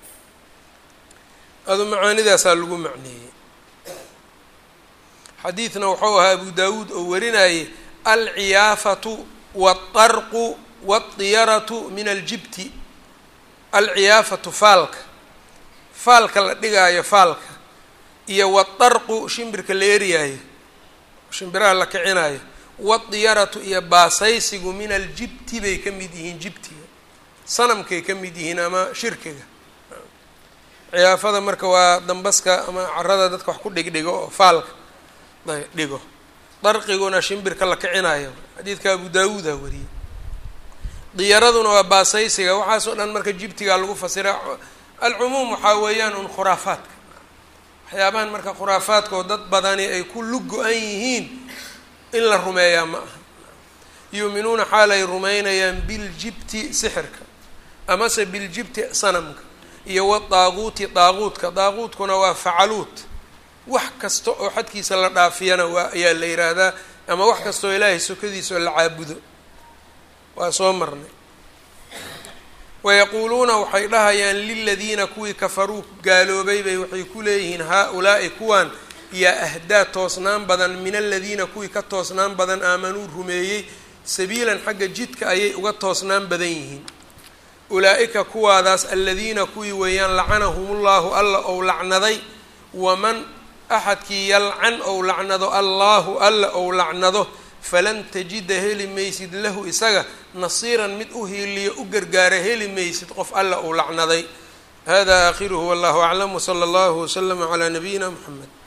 adu macaanidaasaa lagu macneeyey. xadiidna wuxuu ahaa abu daawuud oo warinayay alciyaafatu wاlطarqu wاldiyaratu min aljibti. alciyaafatu faalka faalka la dhigaayo faalka iyo wadarqu shimbirka la eriyaayo shimbiraha la kicinaayo, wadiyaratu iyo baasaysigu min aljibti bay ka mid yihiin, jibtiga sanamkay ka mid yihiin ama shirkiga. ciyaafada marka waa dambaska ama carada dadka wax ku dhigdhigo oo faalka dhigo. darqiguna shimbirka la kicinayo, xadiidka abu daawuuda wariyey. diyaraduna waa baasaysiga. waxaasoo dhan marka jibtigaa lagu fasira. alcumuum waxaa weeyaan un khuraafaadka, waxyaabahan marka khuraafaadka oo dad badani ay ku lug go-an yihiin in la rumeeyaa ma aha. yuuminuuna xaalay rumaynayaan biljibti sixirka amase biljibti sanamka iyo wadaaquuti daaquudka. daaquudkuna waa facaluut, wax kasta oo xadkiisa la dhaafiyana waa ayaa la yidhaahdaa, ama wax kasta oo ilaahay sokadiisa oo la caabudo. waa soo marnay. wayaquuluuna waxay dhahayaan liladiina kuwii kafaruu gaaloobay bay waxay ku leeyihiin haa-ulaa'i kuwaan yaa ahdaa toosnaan badan min aladiina kuwii ka toosnaan badan aamanuu rumeeyey sabiilan xagga jidka ayay uga toosnaan badan yihiin. ulaa-ika kuwaadaas aladiina kuwii weeyaan lacanahumullaahu alla ou lacnaday, waman axadkii yalcan ou lacnado allaahu alla ou lacnado falan tajida heli maysid lahu isaga nasiiran mid u hiiliyo u gargaara heli maysid qof alla uu lacnaday. hada aakhiruhu wallahu aclam wsala allahu waslama calaa nabiyina muxamed.